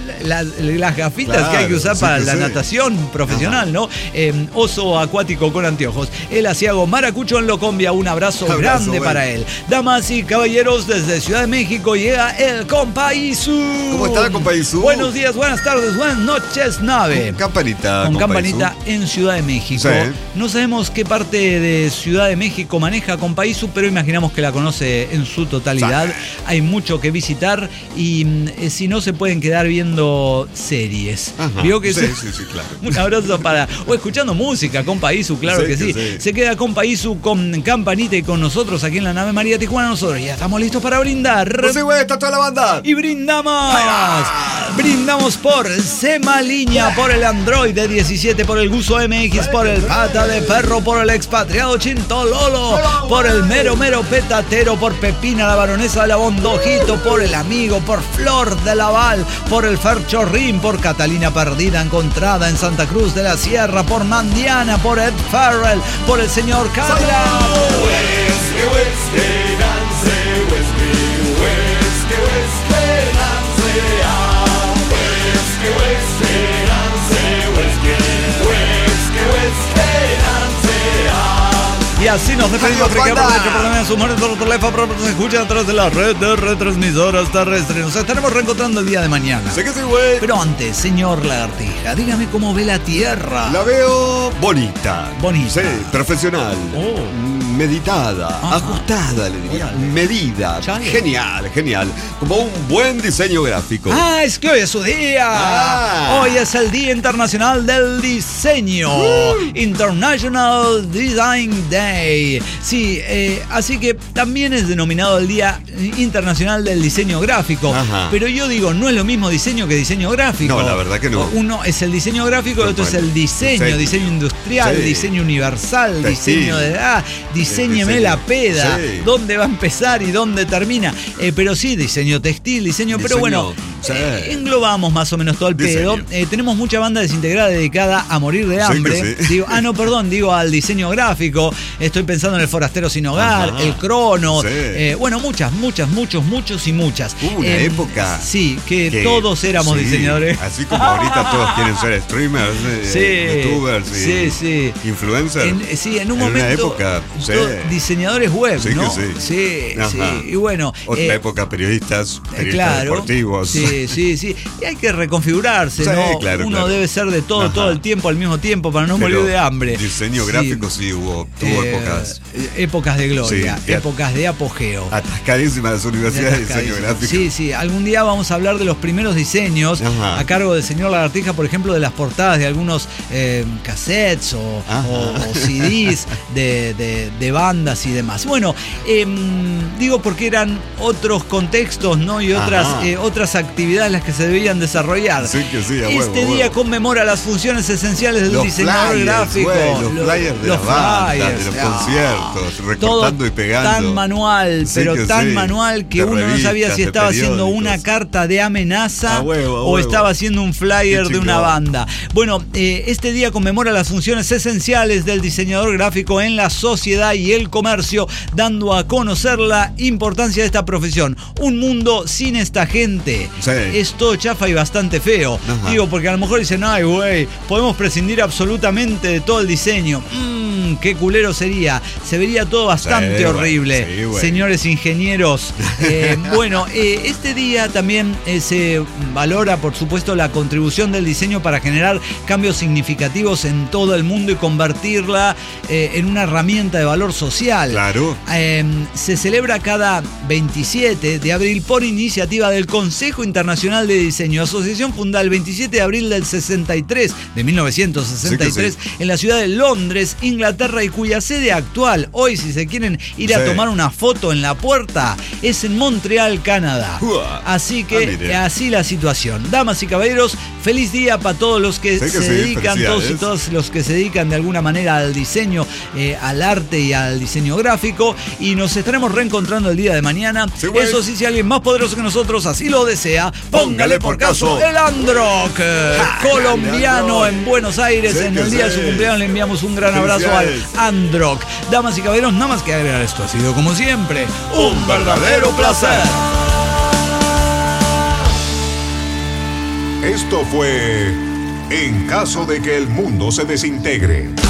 las gafitas que hay que usar para la natación profesional, ¿no? Oso acuático con anteojos. El asiago Maracucho en Locombia, un abrazo grande para él. Damas y caballeros, desde Ciudad de México llega el Compa Isu. ¿Cómo está, Compa Isu? Buenos días, buenas tardes, buenas noches, nave. Con campanita. Con campanita en Ciudad de México. Sí. No sabemos qué parte de Ciudad de México maneja Compa Isu, pero imaginamos que la conoce en su totalidad. Hay mucho que visitar y si no, se pueden quedar viendo series. ¿Vio que sí, claro. Un abrazo o escuchando música, Compa Isu, claro que sí. Se queda Compa Isu con campanita y con nosotros aquí en la nave María Tijuana. Nosotros ya estamos listos para brindar. Pues sí, güey, está toda la banda. Y brindamos. Brindamos por Semaliña, por el Android de 17, por el Guso MX, por el Pata de Perro, por el expatriado Chintololo, por el mero petatero, por Pepina la baronesa de la Bondojito, por el amigo, por Flor de Laval, por el Ferchorrín, por Catalina perdida encontrada en Santa Cruz de la Sierra, por Mandiana, por Ed Farrell, por el señor Cabra. Y así nos despedimos porque por se escucha a través de la red de retransmisoras terrestres. Nos estaremos reencontrando el día de mañana. Sé que sí, güey. Pero antes, señor Lagartija, dígame cómo ve la Tierra. La veo bonita. Bonita. Sí, profesional. Meditada, ajustada, le diría. Medida. Chale. Genial. Como un buen diseño gráfico. Es que hoy es su día. Hoy es el Día Internacional del Diseño. International Design Day. Sí, así que también es denominado el Día Internacional del Diseño Gráfico. Pero yo digo, no es lo mismo diseño que diseño gráfico. No, la verdad que no. Uno es el diseño gráfico, el otro es el diseño industrial, diseño universal, diseño de diséñeme la peda, dónde va a empezar y dónde termina. Pero sí, diseño textil, diseño, pero bueno, englobamos más o menos todo el pedo. Tenemos mucha banda desintegrada dedicada a morir de hambre. Digo al diseño gráfico. Estoy pensando en el Forastero Sin Hogar, el Cronos. Bueno, muchos y muchas. Hubo una época. Sí, que todos éramos diseñadores. Así como ahorita todos quieren ser streamers, youtubers y influencers. En un momento. En una época, diseñadores web, ¿no? Sí. Y bueno. Otra época, periodistas deportivos. Sí. Y hay que reconfigurarse, ¿no? Uno debe ser de todo el tiempo al mismo tiempo para no morir de hambre. Diseño gráfico tuvo épocas. Épocas de gloria, épocas de apogeo. Atascadísimas las universidades de diseño gráfico. Sí. Algún día vamos a hablar de los primeros diseños a cargo del señor Lagartija, por ejemplo, de las portadas de algunos cassettes o CDs de bandas y demás. Bueno, digo porque eran otros contextos, ¿no? Y otras actividades las que se debían desarrollar. Este día conmemora las funciones esenciales del diseñador gráfico. Los flyers de las bandas, de los conciertos, recortando y pegando. Tan manual, pero tan manual que uno no sabía si estaba haciendo una carta de amenaza o estaba haciendo un flyer de una banda. Bueno, este día conmemora las funciones esenciales del diseñador gráfico en la sociedad y el comercio, dando a conocer la importancia de esta profesión. Un mundo sin esta gente Sí. es todo chafa y bastante feo. Ajá. Digo, porque a lo mejor dicen, ay, güey, podemos prescindir absolutamente de todo el diseño. Qué culero sería. Se vería todo bastante horrible. Sí, güey. Señores ingenieros. Bueno, este día también se valora, por supuesto, la contribución del diseño para generar cambios significativos en todo el mundo y convertirla en una herramienta de valor social. Claro. Se celebra cada 27 de abril por iniciativa del Consejo Internacional de Diseño, asociación fundada el 27 de abril del 63, de 1963, Sí. en la ciudad de Londres, Inglaterra, y cuya sede actual, hoy si se quieren ir a Sí. tomar una foto en la puerta, es en Montreal, Canadá. Uah. Así que mire. así la situación. Damas y caballeros, feliz día para todos los que Sé que se sí, dedican, todos y felicidades. todos los que se dedican de alguna manera al diseño, al arte y al diseño gráfico, y nos estaremos reencontrando el día de mañana. Sí, güey. Eso sí, si alguien más poderoso que nosotros así lo desea, póngale por caso el Androck, colombiano en Buenos Aires. Sí En que el día de su sí. cumpleaños le enviamos un gran abrazo al Felicidades. Androck. Damas y caballeros, nada más que agregar, esto ha sido como siempre un verdadero placer. Esto fue En caso de que el mundo se desintegre.